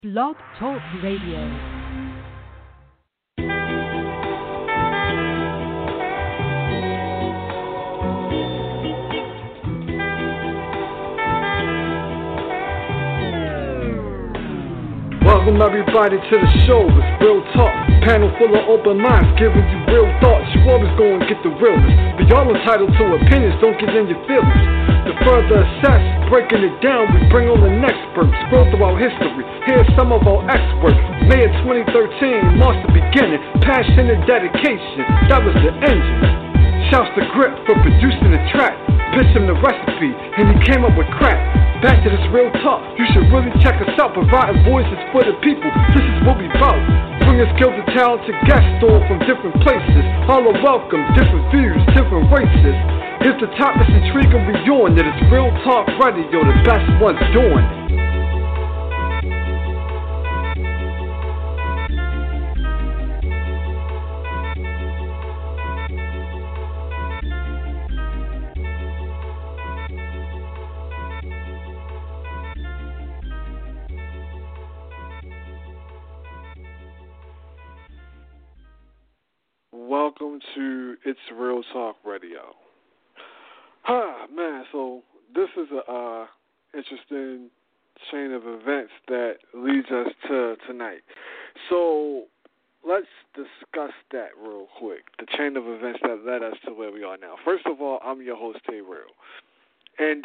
Blog Talk Radio. Welcome everybody to the show, it's Real Talk. Panel full of open minds, giving you real thoughts. You always gonna get the realness, but y'all entitled to opinions, don't get in your feelings. To further assess, breaking it down, we bring on an expert. Scroll through our history, here's some of our experts. May of 2013 marks the beginning. Passion and dedication, that was the engine. Shouts to Grip for producing the track. Pitch him the recipe, and he came up with crack. Back to this real talk, you should really check us out. Providing voices for the people, this is what we bout. Bringing skilled and talented guests on from different places. All are welcome, different views, different races. If the topic's intriguing, we on it. It's Real Talk Radio, the best ones doing it. Welcome to It's Real Talk Radio. Man, so this is a interesting chain of events that leads us to tonight. So let's discuss that real quick, the chain of events that led us to where we are now. First of all, I'm your host, Tay Real. And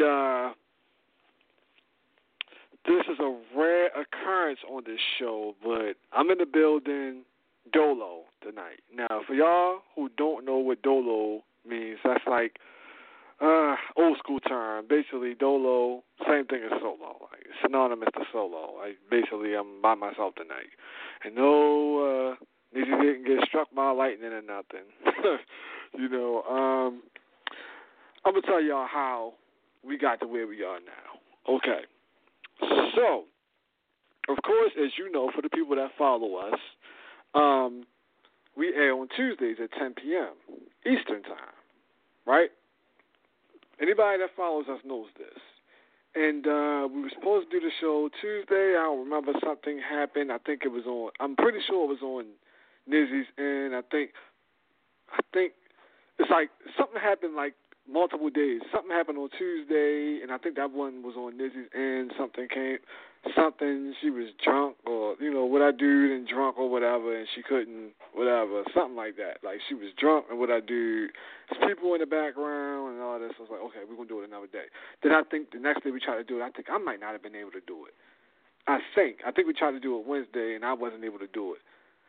this is a rare occurrence on this show, but I'm in the building Dolo tonight. Now, for y'all who don't know what Dolo means, that's like old school term. Basically, Dolo, same thing as solo. Like, synonymous to solo. Basically, I'm by myself tonight. And no, Nizzy didn't get struck by lightning or nothing. I'm going to tell y'all how we got to where we are now. Okay. So, of course, as you know, for the people that follow us, we air on Tuesdays at 10 p.m. Eastern Time, right? Anybody that follows us knows this. And we were supposed to do the show Tuesday. I don't remember, something happened. I think it was on, I'm pretty sure it was on Nizzy's end. I think it's like something happened like multiple days. Something happened on Tuesday, and I think that one was on Nizzy's end. She was drunk, or, what I do and drunk or whatever, and she couldn't, whatever, something like that. Like, she was drunk, and what I do, there's people in the background and all this. I was like, okay, we're going to do it another day. Then I think the next day we tried to do it, I think I might not have been able to do it. I think we tried to do it Wednesday, and I wasn't able to do it,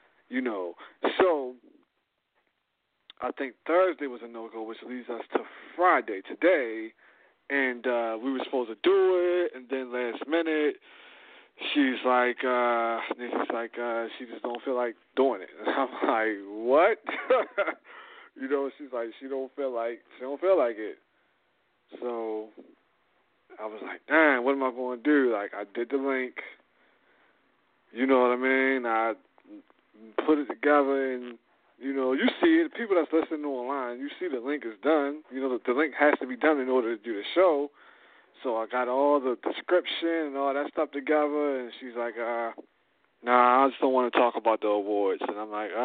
So I think Thursday was a no-go, which leads us to Friday today, and we were supposed to do it, and then last minute, she's like, she just don't feel like doing it. And I'm like, what? She's like, she don't feel like it. So I was like, dang, what am I going to do? Like, I did the link, you know what I mean? I put it together, and you see it. People that's listening online, you see the link is done. The link has to be done in order to do the show. So I got all the description and all that stuff together, and she's like, nah, I just don't want to talk about the awards. And I'm like,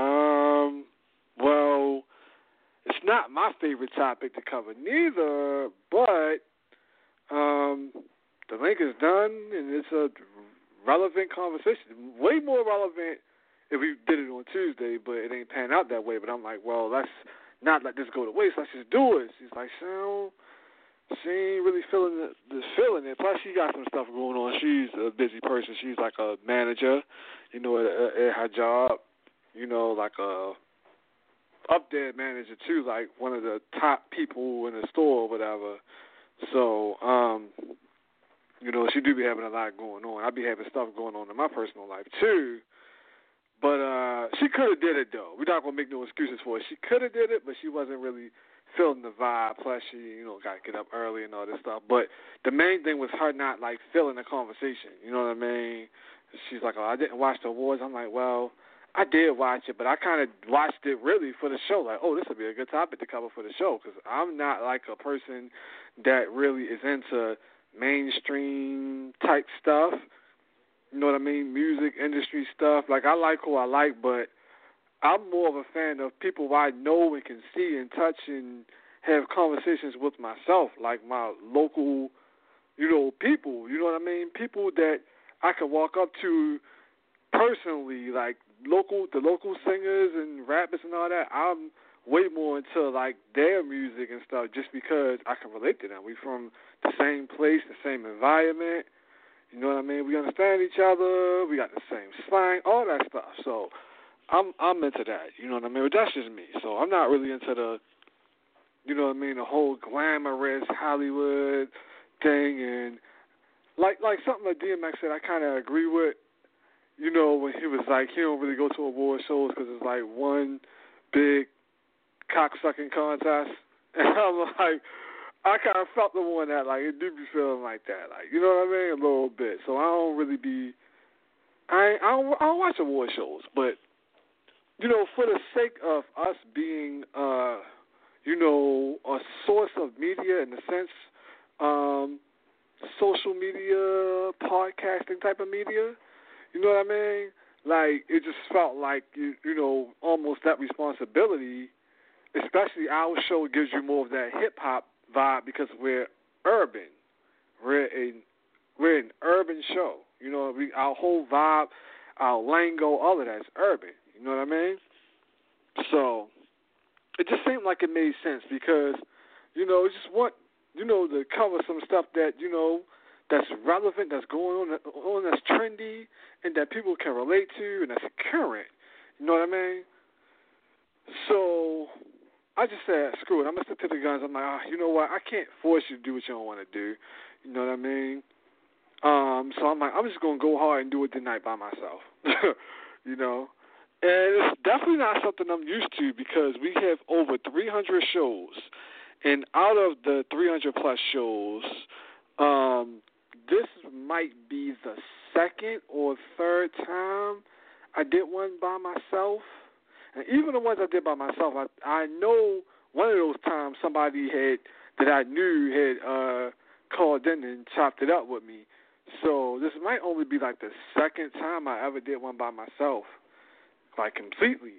well, it's not my favorite topic to cover neither, but the link is done, and it's a relevant conversation. Way more relevant if we did it on Tuesday, but it ain't pan out that way. But I'm like, well, let's not let this go to waste. Let's just do it. She's like, she ain't really feeling it. Plus, she got some stuff going on. She's a busy person. She's like a manager, at her job, like a up there manager too, like one of the top people in the store or whatever. So, she do be having a lot going on. I be having stuff going on in my personal life too. But she could have did it, though. We're not going to make no excuses for it. She could have did it, but she wasn't really feeling the vibe. Plus, she, got to get up early and all this stuff. But the main thing was her not, feeling the conversation. You know what I mean? She's like, oh, I didn't watch the awards. I'm like, well, I did watch it, but I kind of watched it really for the show. Like, oh, this would be a good topic to cover for the show, because I'm not like a person that really is into mainstream type stuff. you know what I mean, music industry stuff. Like, I like who I like, but I'm more of a fan of people I know and can see and touch and have conversations with myself, like my local, people, you know what I mean? People that I can walk up to personally, like the local singers and rappers and all that. I'm way more into like their music and stuff just because I can relate to them. We from the same place, the same environment. You know what I mean? We understand each other. We got the same slang, all that stuff. So I'm into that. You know what I mean? But that's just me. So I'm not really into the, you know what I mean, the whole glamorous Hollywood thing. And like something that DMX said, I kind of agree with. You know, when he was like, he don't really go to award shows because it's like one big cock-sucking contest. And I'm like, I kind of felt the one that, like, it do be feeling like that. Like, you know what I mean? A little bit. So I don't really be, I don't watch award shows. But, you know, for the sake of us being, you know, a source of media in a sense, social media, podcasting type of media, you know what I mean? Like, it just felt like, you know, almost that responsibility, especially our show gives you more of that hip-hop vibe because we're urban. We're an urban show. You know, our whole vibe, our lingo, all of that is urban. You know what I mean? So it just seemed like it made sense because, you know, just want, you know, to cover some stuff that, you know, that's relevant, that's going on, that's trendy, and that people can relate to, and that's current. You know what I mean? So I just said, screw it. I'm going to stick to the guns. I'm like, you know what? I can't force you to do what you don't want to do. You know what I mean? So I'm like, I'm just going to go hard and do it tonight by myself. You know? And it's definitely not something I'm used to because we have over 300 shows. And out of the 300-plus shows, this might be the second or third time I did one by myself. And even the ones I did by myself, I know one of those times somebody that I knew had called in and chopped it up with me. So this might only be like the second time I ever did one by myself, like completely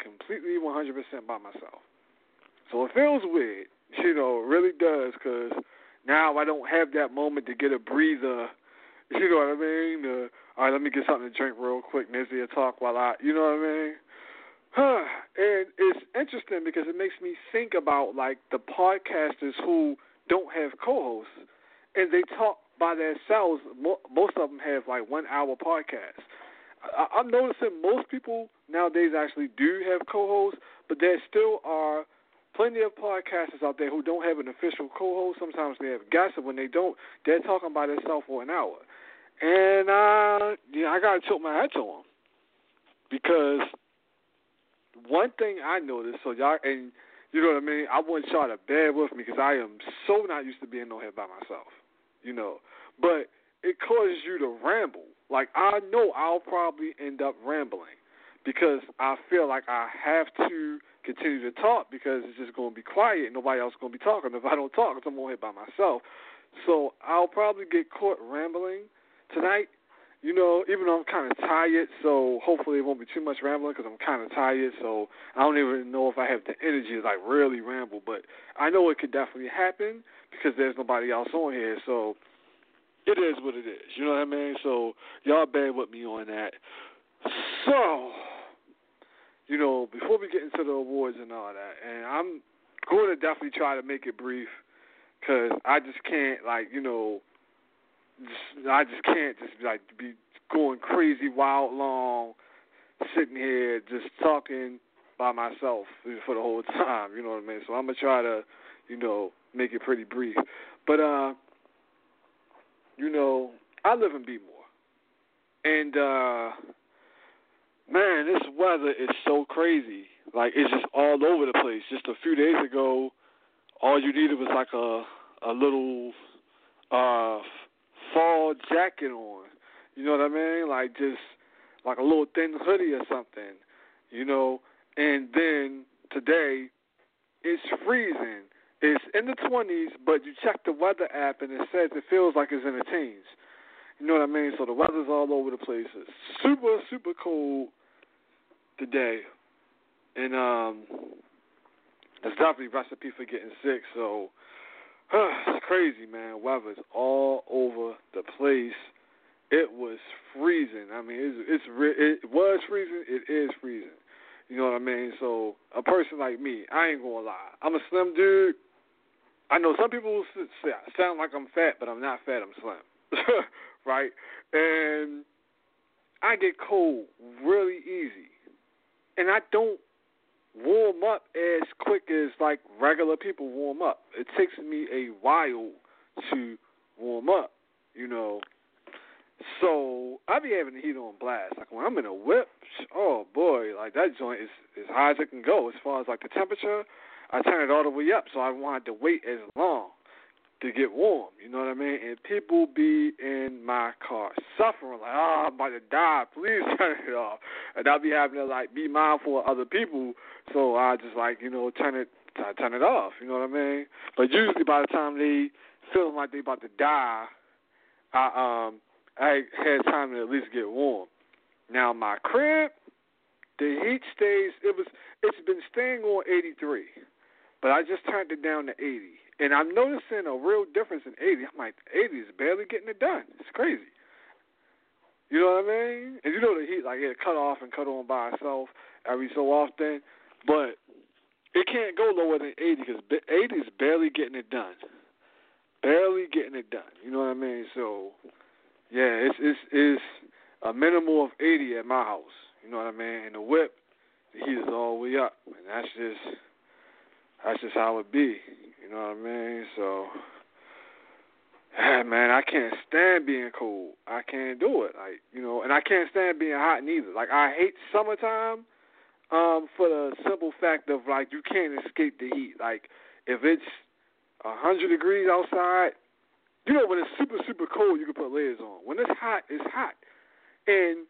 100% by myself. So it feels weird, you know, it really does, because now I don't have that moment to get a breather, you know what I mean? All right, let me get something to drink real quick, Nizzy, and talk while you know what I mean? And it's interesting because it makes me think about, like, the podcasters who don't have co-hosts, and they talk by themselves. Most of them have, like, 1-hour podcasts. I'm noticing most people nowadays actually do have co-hosts, but there still are plenty of podcasters out there who don't have an official co-host. Sometimes they have guests, and when they don't, they're talking by themselves for an hour. And, I got to tilt my hat to them because one thing I noticed, so y'all, and you know what I mean, I want y'all to bear with me because I am so not used to being on here by myself, you know. But it causes you to ramble. Like, I know I'll probably end up rambling because I feel like I have to continue to talk because it's just going to be quiet and nobody else is going to be talking. If I don't talk, I'm on here by myself. So I'll probably get caught rambling tonight. You know, even though I'm kind of tired, so hopefully it won't be too much rambling because I'm kind of tired, so I don't even know if I have the energy to, like, really ramble. But I know it could definitely happen because there's nobody else on here, so it is what it is. You know what I mean? So y'all bear with me on that. So, you know, before we get into the awards and all that, and I'm going to definitely try to make it brief because I just can't, like, you know, I just can't just like be going crazy, wild, long, sitting here just talking by myself for the whole time. You know what I mean? So I'm gonna try to, you know, make it pretty brief. But you know, I live in Beemore, and man, this weather is so crazy. Like, it's just all over the place. Just a few days ago, all you needed was like a little fall jacket on, you know what I mean? Like, just like a little thin hoodie or something, you know. And then today, it's freezing. It's in the 20s, but you check the weather app and it says it feels like it's in the teens. You know what I mean? So the weather's all over the place. It's super, super cold today. And there's definitely recipe for getting sick. So it's crazy, man. Weather's all over the place. It was freezing. I mean, it was freezing. It is freezing. You know what I mean? So a person like me, I ain't gonna lie. I'm a slim dude. I know some people sound like I'm fat, but I'm not fat. I'm slim. Right? And I get cold really easy. And I don't warm up as quick as like regular people warm up. It takes me a while to warm up, you know. So I be having the heat on blast. Like when I'm in a whip, oh boy, like that joint is as high as it can go. As far as like the temperature, I turn it all the way up, so I wanted to wait as long to get warm. You know what I mean? And people be in my car suffering, like, oh, I'm about to die. Please turn it off. And I'll be having to like be mindful of other people, so I just like turn it off. You know what I mean? But usually by the time they feeling like they about to die, I had time to at least get warm. Now my crib, the heat stays. It's been staying on 83, but I just turned it down to 80, and I'm noticing a real difference in 80. I'm like, 80 is barely getting it done. It's crazy. You know what I mean? And you know the heat, like it cut off and cut on by itself every so often, but it can't go lower than 80 because 80 is barely getting it done. Barely getting it done. You know what I mean? So yeah, it's a minimum of 80 at my house. You know what I mean? And the whip, the heat is all the way up, and that's just how it be. You know what I mean? So, man, I can't stand being cold. I can't do it. Like, and I can't stand being hot neither. Like, I hate summertime for the simple fact of, like, you can't escape the heat. Like, if it's 100 degrees outside, when it's super, super cold, you can put layers on. When it's hot, it's hot. And,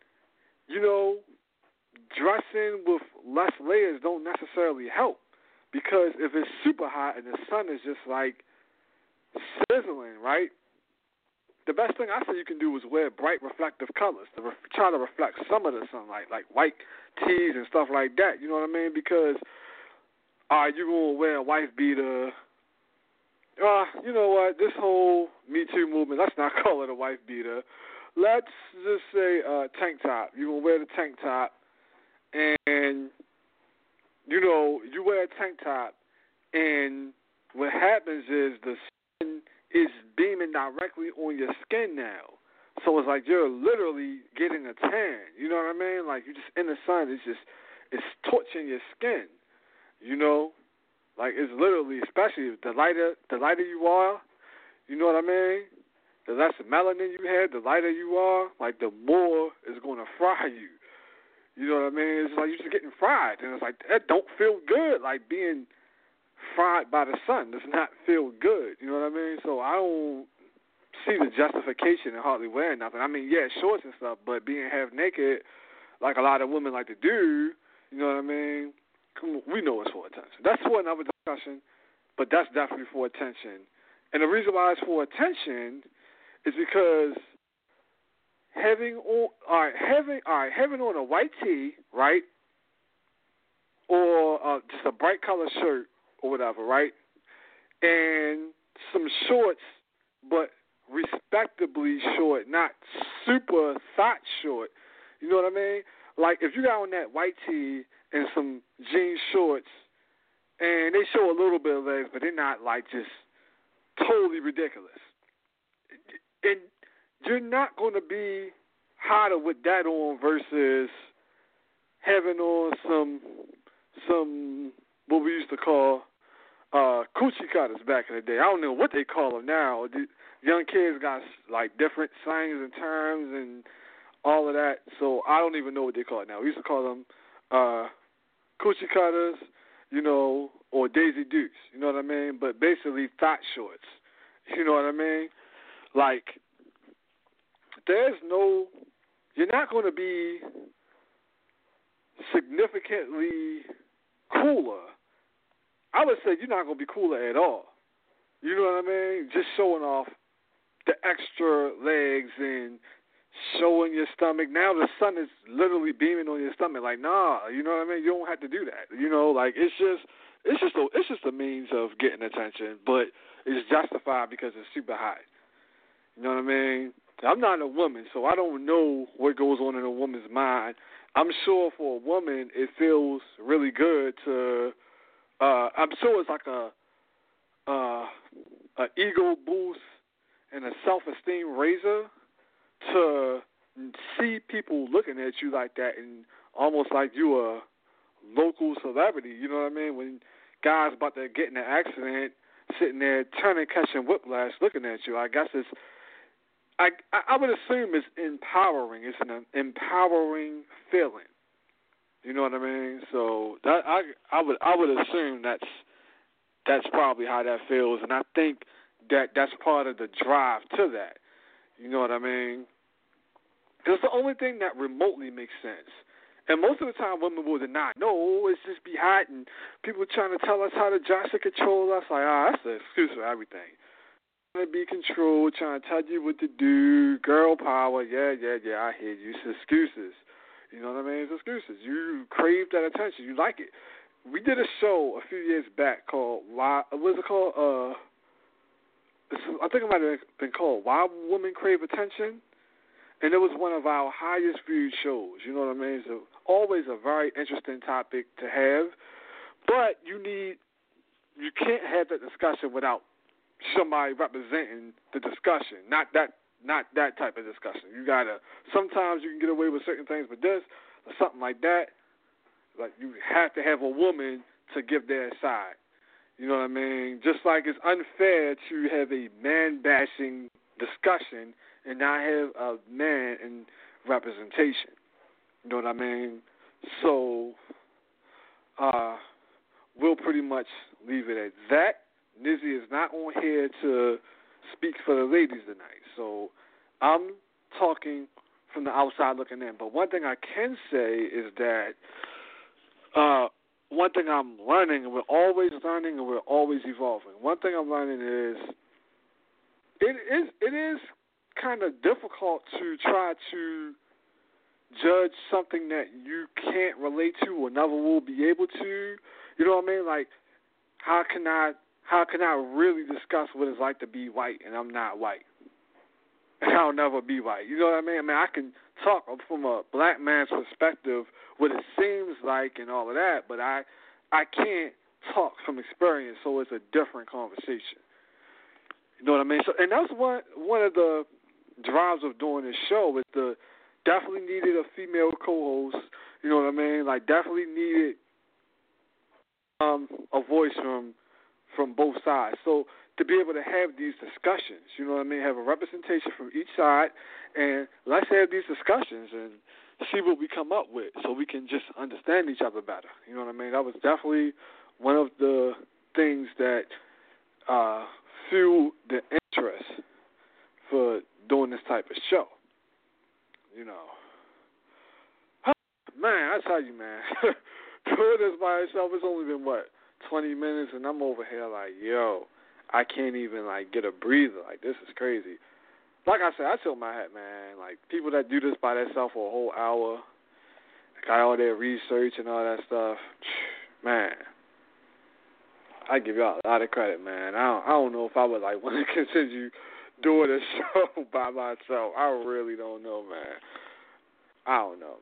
dressing with less layers don't necessarily help. Because if it's super hot and the sun is just, like, sizzling, right, the best thing I say you can do is wear bright reflective colors to try to reflect some of the sunlight, like white tees and stuff like that. You know what I mean? Because, you're going to wear a wife beater. You know what? This whole Me Too movement, let's not call it a wife beater. Let's just say tank top. You're going to wear the tank top, and, you wear a tank top, and what happens is the sun is beaming directly on your skin now. So it's like you're literally getting a tan. You know what I mean? Like you're just in the sun. It's torching your skin. Like it's literally, especially the lighter you are. You know what I mean? The less melanin you have, the lighter you are. Like the more it's going to fry you. You know what I mean? It's like you're just getting fried, and it's like that don't feel good. Like being fried by the sun does not feel good. You know what I mean? So I don't see the justification in hardly wearing nothing. I mean, yeah, shorts and stuff, but being half naked, like a lot of women like to do, you know what I mean? We know it's for attention. That's for another discussion, but that's definitely for attention. And the reason why it's for attention is because having on a white tee, right, or just a bright color shirt or whatever, right, and some shorts, but respectably short, not super thought short. You know what I mean? Like if you got on that white tee and some jean shorts, and they show a little bit of legs, but they're not like just totally ridiculous. And you're not going to be hotter with that on versus having on some what we used to call coochie cutters back in the day. I don't know what they call them now. The young kids got like different slangs and terms and all of that, so I don't even know what they call it now. We used to call them coochie cutters, or Daisy Dukes, you know what I mean? But basically thought shorts, you know what I mean? Like, you're not going to be significantly cooler. I would say you're not going to be cooler at all. You know what I mean? Just showing off the extra legs and showing your stomach. Now the sun is literally beaming on your stomach. Like, nah, you know what I mean? You don't have to do that. You know, like it's just a means of getting attention, but it's justified because it's super hot. You know what I mean? I'm not a woman, so I don't know what goes on in a woman's mind. I'm sure for a woman it feels really good to. I'm sure it's like a ego boost and a self-esteem raiser to see people looking at you like that and almost like you a local celebrity. You know what I mean? When guys about to get in an accident, sitting there turning, catching whiplash, looking at you. I guess it's. I would assume it's empowering. It's an empowering feeling. You know what I mean? So that I would assume that's probably how that feels, and I think that's part of the drive to that. You know what I mean? Because it's the only thing that remotely makes sense. And most of the time, women will deny. No, it's just be hot, and people trying to tell us how to adjust and control us. Like, that's an excuse for everything. Trying to be controlled, trying to tell you what to do, girl power. Yeah, I hear you. It's excuses. You know what I mean? It's excuses. You crave that attention. You like it. We did a show a few years back called Why? What was it called? I think it might have been called Why Women Crave Attention. And it was one of our highest viewed shows. You know what I mean? So always a very interesting topic to have. But you can't have that discussion without somebody representing the discussion. Not that type of discussion. Sometimes you can get away with certain things, but this or something like that, like you have to have a woman to give their side. You know what I mean? Just like it's unfair to have a man-bashing discussion and not have a man in representation. You know what I mean? So we'll pretty much leave it at that. Nizzy is not on here to speak for the ladies tonight. So I'm talking from the outside looking in. But one thing I can say is that one thing I'm learning, and we're always learning and we're always evolving. One thing I'm learning is it is kind of difficult to try to judge something that you can't relate to or never will be able to. You know what I mean? Like, how can I really discuss what it's like to be white and I'm not white? And I'll never be white. You know what I mean? I can talk from a black man's perspective what it seems like and all of that, but I can't talk from experience, so it's a different conversation. You know what I mean? So, and that's one of the drives of doing this show is definitely needed a female co-host. You know what I mean? Like, definitely needed a voice from both sides. So to be able to have these discussions, you know what I mean, have a representation from each side, and let's have these discussions and see what we come up with so we can just understand each other better. You know what I mean? That was definitely one of the things that fueled the interest for doing this type of show. You know. Man, I tell you, man, doing this by itself, it's only been, 20 minutes, and I'm over here like, yo, I can't even, get a breather. Like, this is crazy. Like I said, I tilt my hat, man. Like, people that do this by themselves for a whole hour, got all their research and all that stuff, man, I give y'all a lot of credit, man. I don't know if I would, want to continue doing this show by myself. I really don't know, man. I don't know.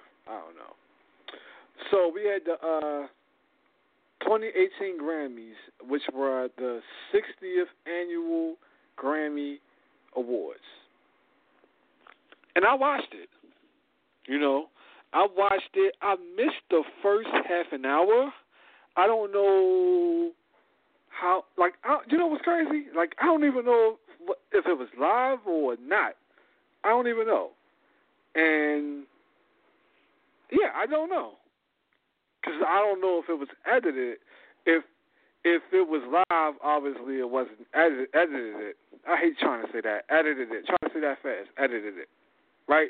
So we had the 2018 Grammys, which were the 60th annual Grammy Awards. And I watched it. You know, I watched it. I missed the first half an hour. I don't know how, you know what's crazy? I don't even know if it was live or not. I don't even know. And, yeah, I don't know. Because I don't know if it was edited. If it was live, obviously it wasn't edited it. I hate trying to say that. Edited it. Trying to say that fast. Edited it. Right?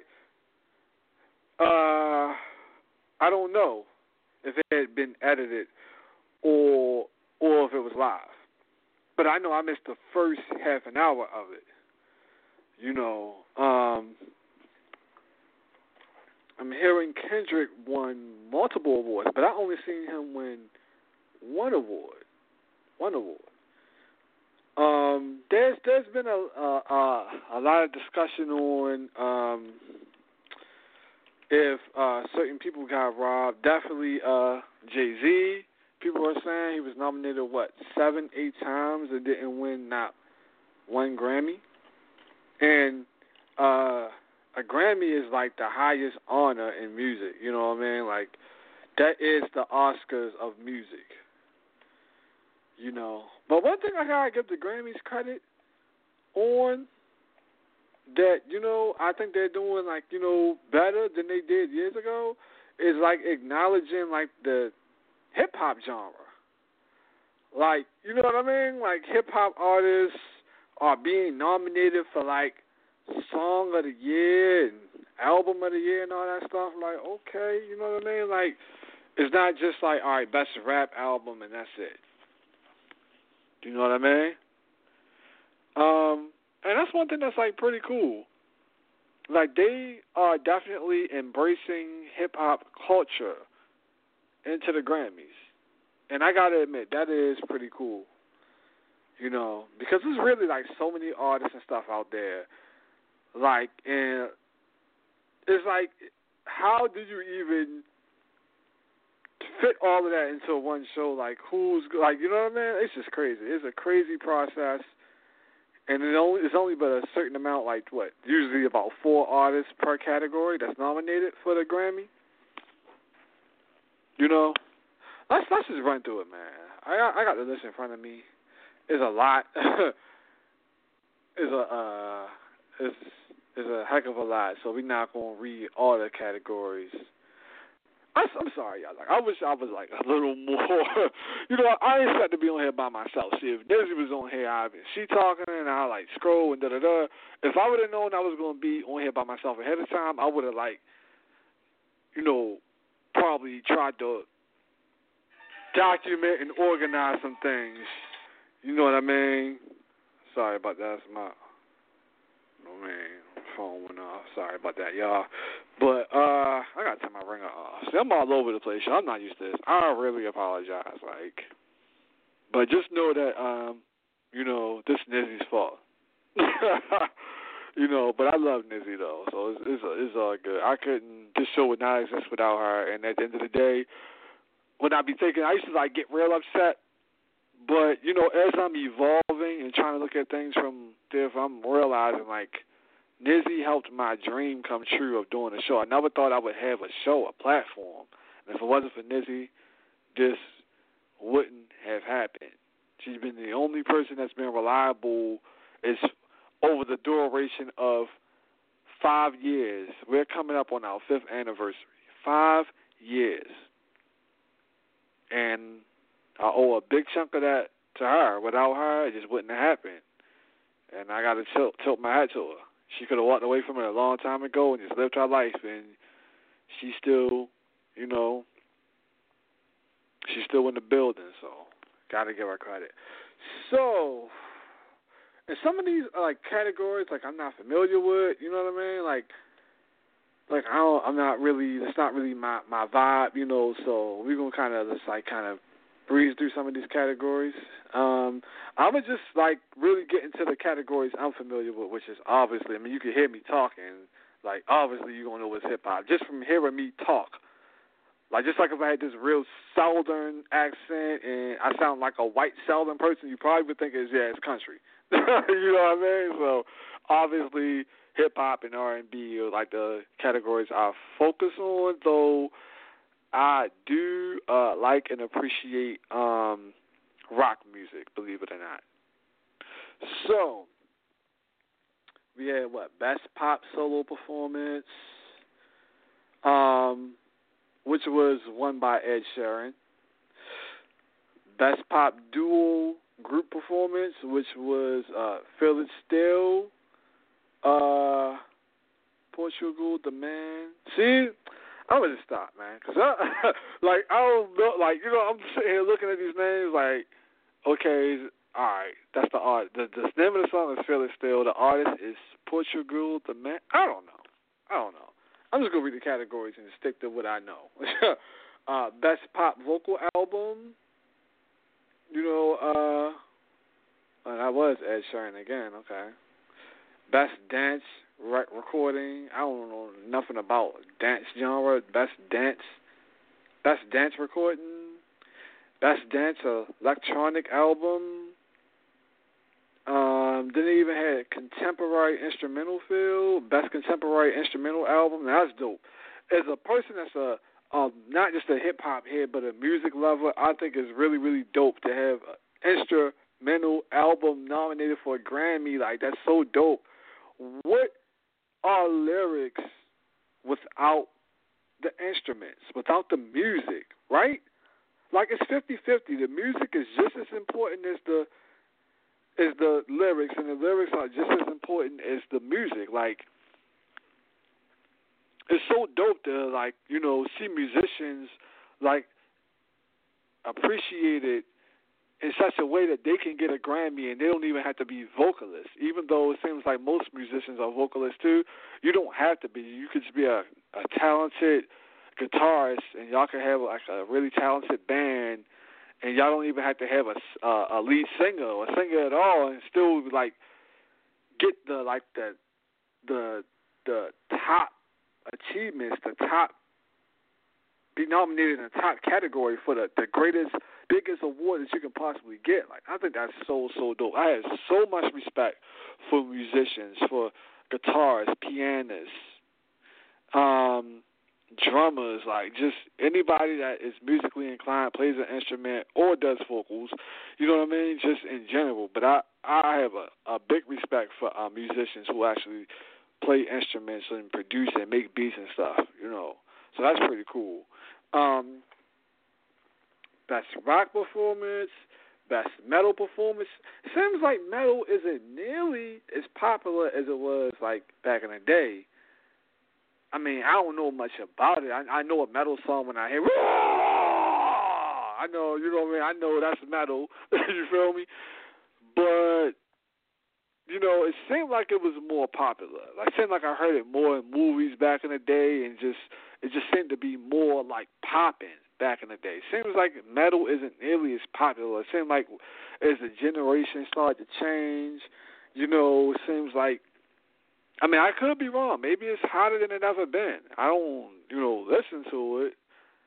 I don't know if it had been edited or if it was live. But I know I missed the first half an hour of it. You know, I'm hearing Kendrick won multiple awards, but I only seen him win one award. One award. There's been a lot of discussion on if certain people got robbed. Definitely Jay-Z. People are saying he was nominated 7, 8 times and didn't win not one Grammy. And a Grammy is like the highest honor in music. You know what I mean? Like that is the Oscars of music. You know, but one thing I gotta give the Grammys credit on that, you know, I think they're doing like, you know, better than they did years ago is like acknowledging like the hip hop genre. Like, you know what I mean? Like hip hop artists are being nominated for like Song of the Year and Album of the Year and all that stuff. Like, okay, you know what I mean? Like, it's not just like, all right, best rap album and that's it. Do you know what I mean? And that's one thing that's like pretty cool. Like they are definitely embracing hip hop culture into the Grammys, and I gotta admit that is pretty cool. You know, because there's really like so many artists and stuff out there. Like, and it's like, how do you even fit all of that into one show? Like, who's like, you know what I mean? It's just crazy. It's a crazy process, and it's only but a certain amount. Like usually about 4 artists per category that's nominated for the Grammy. You know, let's just run through it, man. I got the list in front of me. It's a lot. It's a heck of a lot. So we're not gonna read all the categories. I'm sorry, y'all. Like, I wish I was like a little more. You know, I ain't set to be on here by myself. See, if Dizzy was on here, she talking, and I like scroll and da da da. If I would have known I was gonna be on here by myself ahead of time, I would have like, you know, probably tried to document and organize some things. You know what I mean? Sorry about that. That's my phone went off. Sorry about that, y'all. But I gotta turn my ringer off. See, I'm all over the place. I'm not used to this. I really apologize. Like, but just know that you know, this is Nizzy's fault. You know, but I love Nizzy though, so it's all good. This show would not exist without her. And at the end of the day, when I used to like get real upset. But, you know, as I'm evolving and trying to look at things from there, I'm realizing, like, Nizzy helped my dream come true of doing a show. I never thought I would have a show, a platform. And if it wasn't for Nizzy, this wouldn't have happened. She's been the only person that's been reliable over the duration of 5 years. We're coming up on our 5th anniversary. 5 years. And I owe a big chunk of that to her. Without her, it just wouldn't have happened. And I got to tilt my hat to her. She could have walked away from it a long time ago and just lived her life. And she's still, you know, she's still in the building. So, got to give her credit. So, and some of these like categories, like I'm not familiar with. You know what I mean? Like I'm not really. It's not really my vibe. You know. So we're gonna kind of breeze through some of these categories. I'm going to just, like, really get into the categories I'm familiar with, which is obviously, I mean, you can hear me talking. Like, obviously you're going to know it's hip-hop. Just from hearing me talk. Like, just like if I had this real Southern accent and I sound like a white Southern person, you probably would think it's country. You know what I mean? So, obviously, hip-hop and R&B are, like, the categories I focus on, though I do like and appreciate rock music, believe it or not. So, we had, Best Pop Solo Performance, which was won by Ed Sheeran. Best Pop Duo Group Performance, which was Feel It Still, Portugal, The Man. See? I'm going to stop, man, because I don't know, like, you know, I'm sitting here looking at these names like, okay, All right, that's the art. The name of the song is Feel It Still. The artist is Portugal the Man. I don't know. I'm just gonna read the categories and stick to what I know. Best pop vocal album. You know, that was Ed Sheeran again. Okay. Best dance recording. I don't know nothing about dance genre. Best dance recording. Best dance electronic album. Then they even had contemporary instrumental field. Best contemporary instrumental album. Now, that's dope. As a person that's not just a hip hop head, but a music lover, I think it's really, really dope to have an instrumental album nominated for a Grammy. Like, that's so dope. What are lyrics without the instruments, without the music, right? Like, it's 50-50. The music is just as important as the lyrics, and the lyrics are just as important as the music. Like, it's so dope to, like, you know, see musicians, like, appreciate it in such a way that they can get a Grammy and they don't even have to be vocalists. Even though it seems like most musicians are vocalists too, you don't have to be. You could just be a talented guitarist, and y'all can have like a really talented band, and y'all don't even have to have a lead singer or a singer at all, and still like get the top achievements, be nominated in the top category for the greatest, biggest award that you can possibly get. Like, I think that's so dope. I have so much respect for musicians, for guitarists, pianists, drummers, like just anybody that is musically inclined, plays an instrument or does vocals. You know what I mean? Just in general. But I have a big respect for musicians who actually play instruments and produce and make beats and stuff. You know, so that's pretty cool. Best rock performance, best metal performance. Seems like metal isn't nearly as popular as it was like back in the day. I mean, I don't know much about it. I know a metal song when I hear. I know, you know what I mean. I know that's metal. You feel me? But you know, it seemed like it was more popular. Like, it seemed like I heard it more in movies back in the day, and it just seemed to be more like popping back in the day. It seems like metal isn't nearly as popular. It seemed like as the generation started to change, you know, it seems like, I mean, I could be wrong. Maybe it's hotter than it ever been. I don't, you know, listen to it.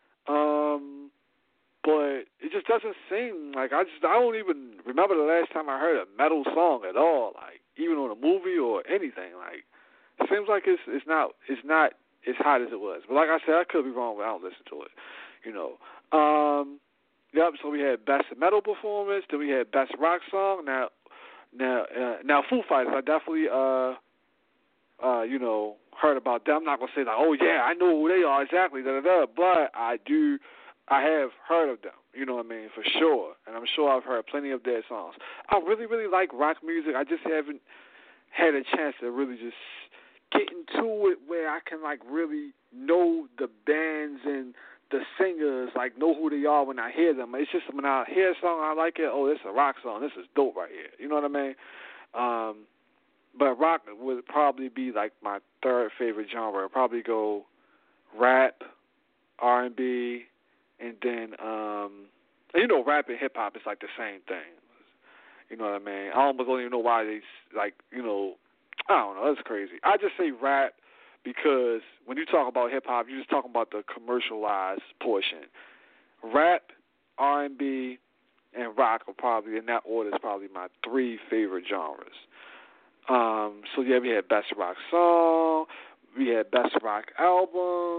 But it just doesn't seem like I don't even remember the last time I heard a metal song at all, like even on a movie or anything. Like, it seems like it's not as hot as it was. But like I said, I could be wrong, but I don't listen to it. You know. Yep. So we had best metal performance. Then we had best rock song. Now Foo Fighters. I definitely you know, heard about them. I'm not gonna say like, oh yeah, I know who they are exactly, but I have heard of them, you know what I mean, for sure. And I'm sure I've heard plenty of their songs. I really, really like rock music. I just haven't had a chance to really just get into it where I can, like, really know the bands and the singers, like, know who they are when I hear them. It's just when I hear a song, I like it, oh, this is a rock song. This is dope right here. You know what I mean? But rock would probably be, like, my third favorite genre. I'd probably go rap, R&B, and then, you know, rap and hip-hop is like the same thing. You know what I mean? I almost don't even know why they, like, you know, I don't know. That's crazy. I just say rap because when you talk about hip-hop, you're just talking about the commercialized portion. Rap, R&B, and rock are probably, in that order, is probably my three favorite genres. So, yeah, we had best rock song. We had best rock album.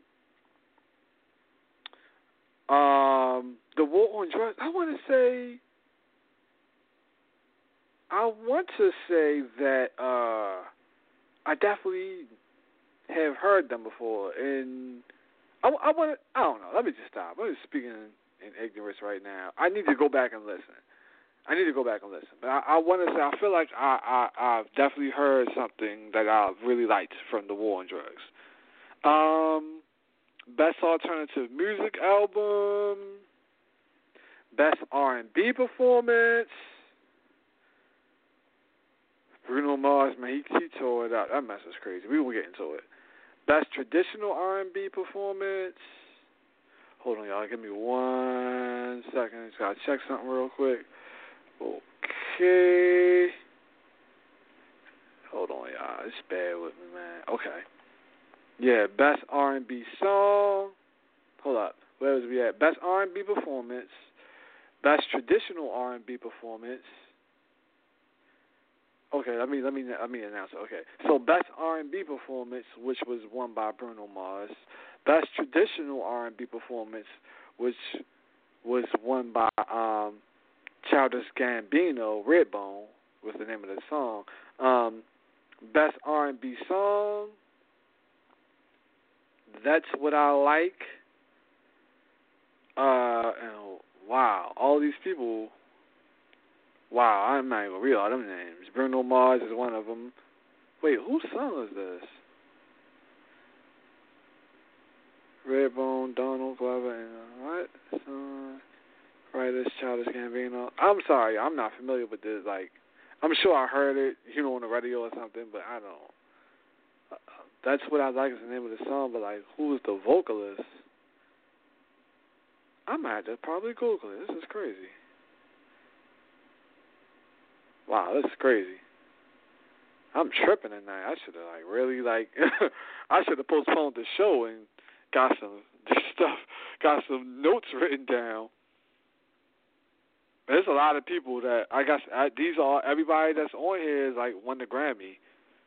The War on Drugs, I want to say that I definitely have heard them before, and I don't know, let me just stop. I'm just speaking in ignorance right now. I need to go back and listen. But I want to say, I feel like I've definitely heard something that I really liked from the War on Drugs. Best alternative music album, best R&B performance. Bruno Mars, man, he tore it out. That mess is crazy. We will get into it. Best traditional R&B performance. Hold on, y'all. Give me 1 second. Just gotta check something real quick. Okay. Hold on, y'all. Just bear with me, man. Okay. Yeah, best R&B song. Hold up. Where was we at? Best R&B performance. Best traditional R&B performance. Okay, let me announce it. Okay, so best R&B performance, which was won by Bruno Mars. Best traditional R&B performance, which was won by Childish Gambino. Redbone was the name of the song. Best R&B song. That's What I Like. And wow, all these people. Wow, I'm not even real all them names. Bruno Mars is one of them. Wait, whose song is this? Redbone, Donald Glover, and what song? Writers, Childish Gambino. I'm sorry, I'm not familiar with this. Like, I'm sure I heard it, on the radio or something, but I don't. That's What I Like is the name of the song, but like, who is the vocalist? I might have to probably Google it. This is crazy. Wow, this is crazy. I'm tripping tonight. I should have really I should have postponed the show and got some stuff, got some notes written down. There's a lot of people that I guess these are everybody that's on here is won the Grammy.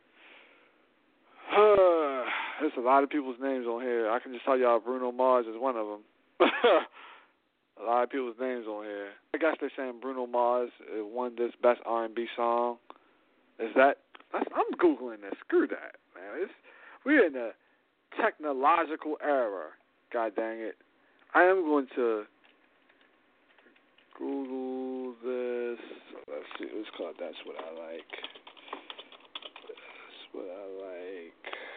There's a lot of people's names on here. I can just tell y'all Bruno Mars is one of them. A lot of people's names on here. I guess they're saying Bruno Mars won this best R&B song. Is that? I'm Googling this. Screw that, man. We're in a technological era. God dang it. I am going to Google this. Let's see. It's called That's What I Like. That's What I Like.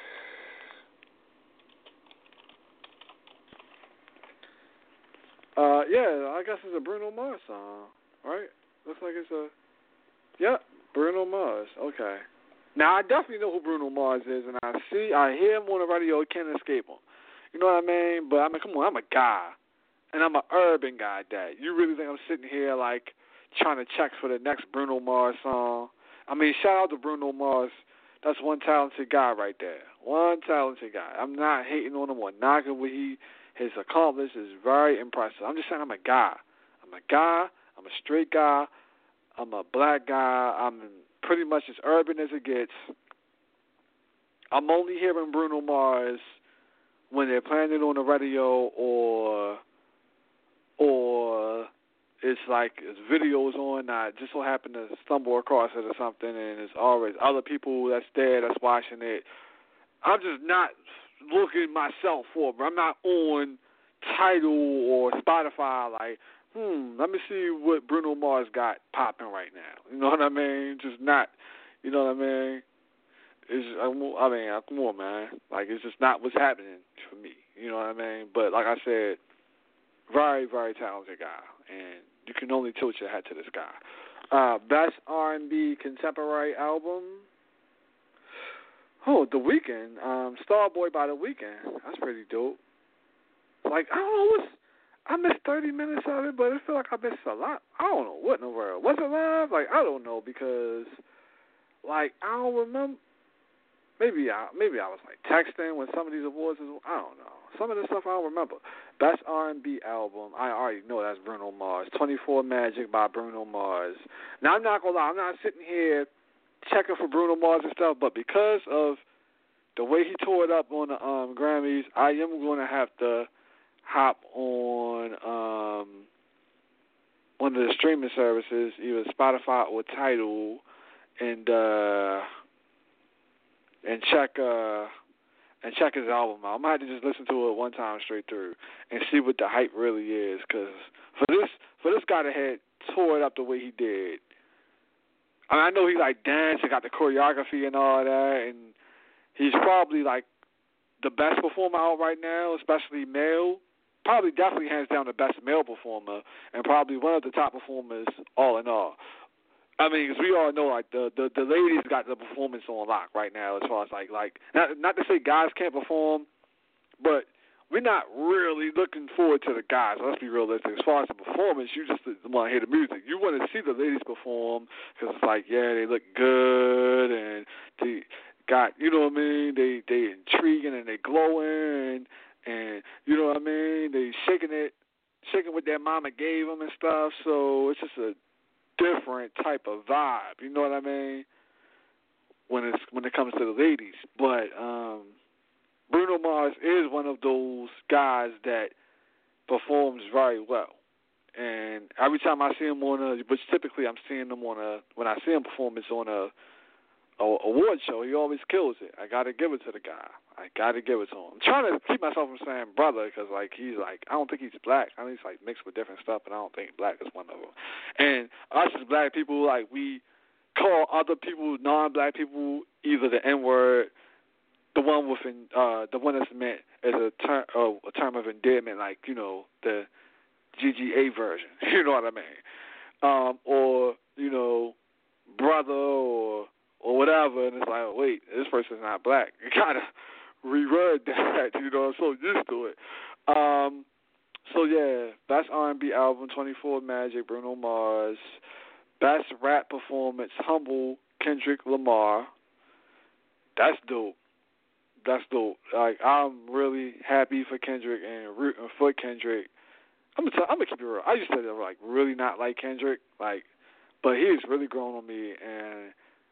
Yeah, I guess it's a Bruno Mars song, right? Looks like it's Bruno Mars. Okay. Now, I definitely know who Bruno Mars is, and I hear him on the radio. I can't escape him. You know what I mean? But, come on, I'm a guy, and I'm an urban guy, Dad. You really think I'm sitting here, trying to check for the next Bruno Mars song? Shout out to Bruno Mars. That's one talented guy right there. One talented guy. I'm not hating on him or knocking what his accomplished is very impressive. I'm just saying I'm a guy. I'm a straight guy. I'm a black guy. I'm pretty much as urban as it gets. I'm only hearing Bruno Mars when they're playing it on the radio or it's his videos on. I just so happen to stumble across it or something, and it's always other people that's there that's watching it. I'm just not looking myself for it. I'm not on Tidal or Spotify let me see what Bruno Mars got popping right now. You know what I mean? Just not, you know what I mean? Come on, man. It's just not what's happening for me. You know what I mean? But like I said, very, very talented guy, and you can only tilt your hat to this guy. Best R&B Contemporary Album. Oh, The Weeknd. Starboy by The Weeknd. That's pretty dope. I don't know I missed 30 minutes of it, but I feel like I missed a lot. I don't know what in the world. Was it live? I don't know because, I don't remember. Maybe I was texting when some of these awards was. I don't know. Some of this stuff I don't remember. Best R&B album. I already know that's Bruno Mars. 24 Magic by Bruno Mars. Now I'm not gonna lie. I'm not sitting here checking for Bruno Mars and stuff, but because of the way he tore it up on the Grammys, I am gonna have to hop on one of the streaming services, either Spotify or Tidal, and check his album out. I'm gonna have to just listen to it one time straight through and see what the hype really is. Because for this guy to had tore it up the way he did, I know he danced and got the choreography and all that, and he's probably the best performer out right now, especially male. Probably definitely hands down the best male performer, and probably one of the top performers all in all. I mean, 'cause we all know, like, the ladies got the performance on lock right now as far as, like not to say guys can't perform, but we're not really looking forward to the guys. Let's be realistic. As far as the performance, you just want to hear the music. You want to see the ladies perform because it's like, yeah, they look good and they got, you know what I mean? They intriguing and they glowing and you know what I mean? They shaking what their mama gave them and stuff. So it's just a different type of vibe. You know what I mean? When it comes to the ladies, but Bruno Mars is one of those guys that performs very well. And every time I see him which typically I'm seeing him when I see him perform, it's on a award show, he always kills it. I got to give it to the guy. I got to give it to him. I'm trying to keep myself from saying brother because, like, he's like, I don't think he's black. I think he's, like, mixed with different stuff, and I don't think black is one of them. And us as black people, like, we call other people, non-black people, either the N-word, the one that's meant as a term of endearment, like, you know, the GGA version. You know what I mean? Or, you know, brother or whatever, and it's like, oh, wait, this person's not black. You gotta reword that. You know, I'm so used to it. So yeah, best R&B album, 24 Magic, Bruno Mars. Best rap performance, Humble, Kendrick Lamar. That's dope. That's dope. Like, I'm really happy for Kendrick and rooting for Kendrick. I'm gonna keep it real. I used to like really not like Kendrick, like, but he's really grown on me, and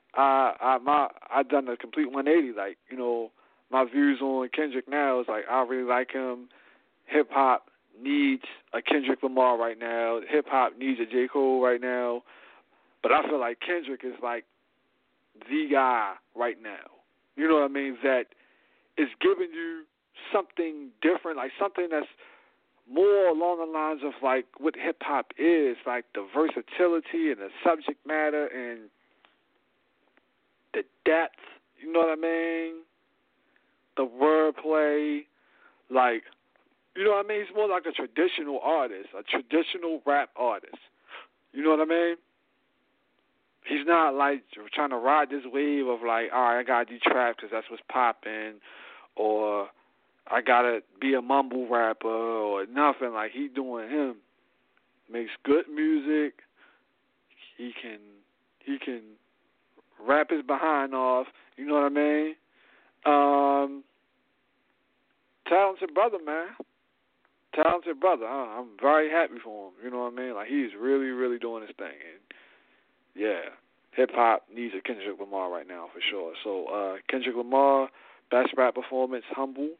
I done a complete 180. Like, you know, my views on Kendrick now is like I really like him. Hip hop needs a Kendrick Lamar right now. Hip hop needs a J. Cole right now. But I feel like Kendrick is like the guy right now. You know what I mean? That is giving you something different, like something that's more along the lines of like what hip hop is, like the versatility and the subject matter and the depth. You know what I mean? The wordplay, like, you know what I mean? He's more like a traditional artist, a traditional rap artist. You know what I mean? He's not like trying to ride this wave of like, all right, I gotta do trap because that's what's popping, or I gotta be a mumble rapper or nothing. Like, he doing him. Makes good music. He can rap his behind off. You know what I mean? Talented brother, man. Talented brother. I'm very happy for him. You know what I mean? Like, he's really, really doing his thing. And yeah, hip hop needs a Kendrick Lamar right now for sure. So Kendrick Lamar, best rap performance, Humble.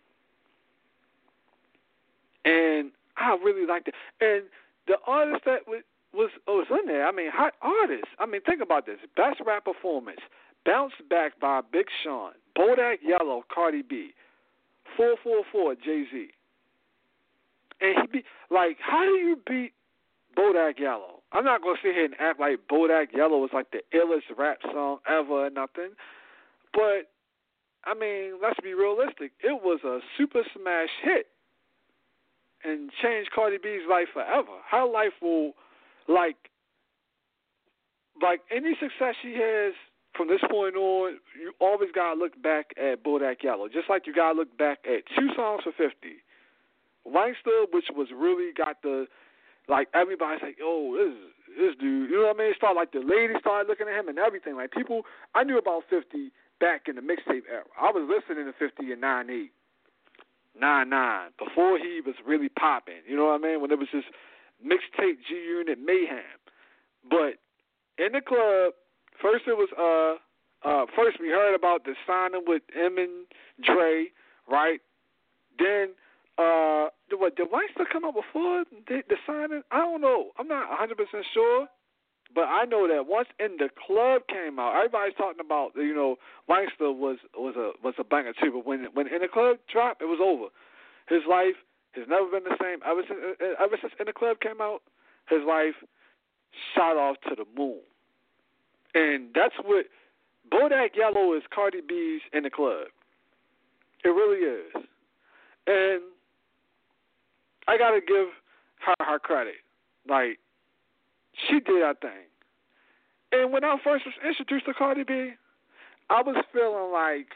And I really liked it. And the artist that was in there, I mean, hot artist. I mean, think about this. Best rap performance, Bounce Back by Big Sean, Bodak Yellow, Cardi B, 444, Jay-Z. And he beat, like, how do you beat Bodak Yellow? I'm not going to sit here and act like Bodak Yellow is like the illest rap song ever or nothing. But, I mean, let's be realistic. It was a super smash hit and changed Cardi B's life forever. Her life will, like any success she has from this point on, you always got to look back at Bodak Yellow. Just like you got to look back at 2 Songs for 50. Wankster, which was really got the, like, everybody's like, oh, this dude, you know what I mean? It started, like, the ladies started looking at him and everything. Like, people, I knew about 50 back in the mixtape era. I was listening to 50 in 98. 99, before he was really popping, you know what I mean? When it was just mixtape G-Unit mayhem. But in the club, first it was first we heard about the signing with M and Dre, right? Then did Wankster come out before the signing? I don't know. I'm not 100% sure. But I know that once In the Club came out, everybody's talking about, you know, Wankster was a banger too. But when In the Club dropped, it was over. His life has never been the same. Ever since In the Club came out, his life shot off to the moon. And that's what Bodak Yellow is. Cardi B's In the Club. It really is. And I gotta give her credit. Like, she did her thing. And when I first was introduced to Cardi B, I was feeling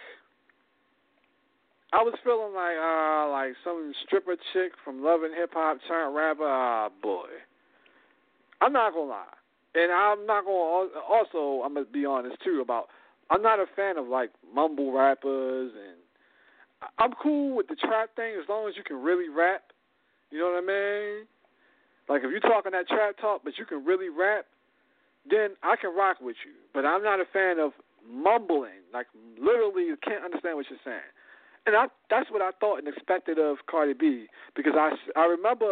like some stripper chick from Love and Hip Hop turned rapper. Ah, boy. I'm not gonna lie, and I'm not gonna. Also, I'm gonna be honest too about. I'm not a fan of like mumble rappers, and I'm cool with the trap thing as long as you can really rap. You know what I mean? Like if you're talking that trap talk, but you can really rap, then I can rock with you. But I'm not a fan of mumbling, like literally you can't understand what you're saying. And that's what I thought and expected of Cardi B, because I remember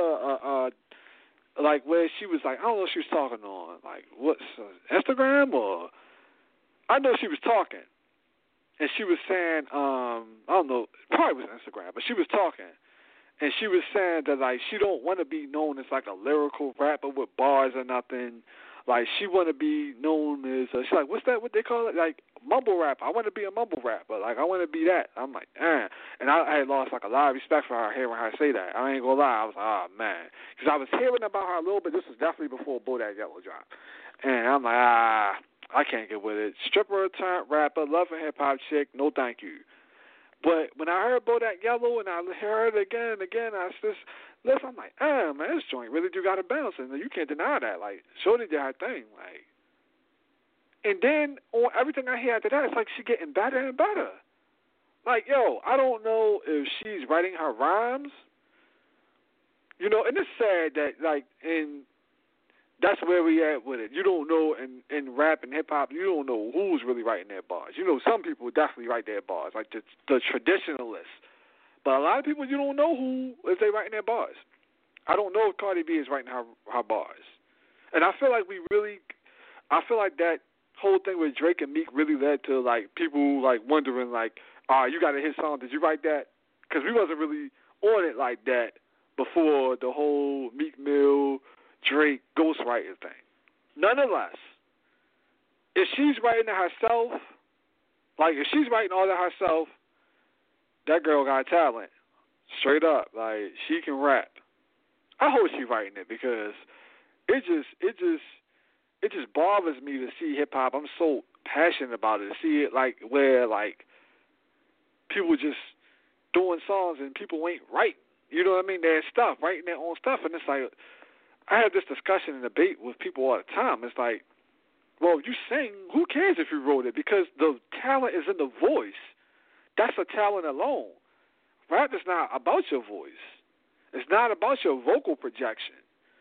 like where she was like, I don't know if she was talking on like what's Instagram, or I know she was talking, and she was saying I don't know, probably was Instagram, but she was talking, and she was saying that like she don't want to be known as like a lyrical rapper with bars or nothing. Like she want to be known as she's like, what's that? What they call it? Like mumble rapper. I want to be a mumble rapper. Like I want to be that. I'm like, and I had lost like a lot of respect for her hearing her say that. I ain't gonna lie. I was like, oh man, because I was hearing about her a little bit. This was definitely before Bodak Yellow dropped, and I'm like, I can't get with it. Stripper turned rapper, love and hip hop chick. No, thank you. But when I heard Bodak Yellow and I heard it again and again, I just listen. I'm like, man, this joint really do got a bounce, and you can't deny that. Like, Shorty did her thing, like. And then on everything I hear after that, it's like she getting better and better. Like, yo, I don't know if she's writing her rhymes, you know. And it's sad that like that's where we at with it. You don't know in rap and hip hop, you don't know who's really writing their bars. You know, some people definitely write their bars, like the traditionalists. But a lot of people, you don't know who if they writing their bars. I don't know if Cardi B is writing her bars. And I feel like that whole thing with Drake and Meek really led to like people like wondering like, you got a hit song, did you write that? Because we wasn't really on it like that before the whole Meek Mill, Drake ghostwriting thing. Nonetheless, if she's writing it herself, like if she's writing all that herself, that girl got talent. Straight up. Like she can rap. I hope she's writing it because it just bothers me to see hip hop. I'm so passionate about it. To see it like where like people just doing songs and people ain't writing. You know what I mean? Their stuff, writing their own stuff, and it's like I have this discussion and debate with people all the time. It's like, well, you sing, who cares if you wrote it? Because the talent is in the voice. That's a talent alone. Rap is not about your voice. It's not about your vocal projection.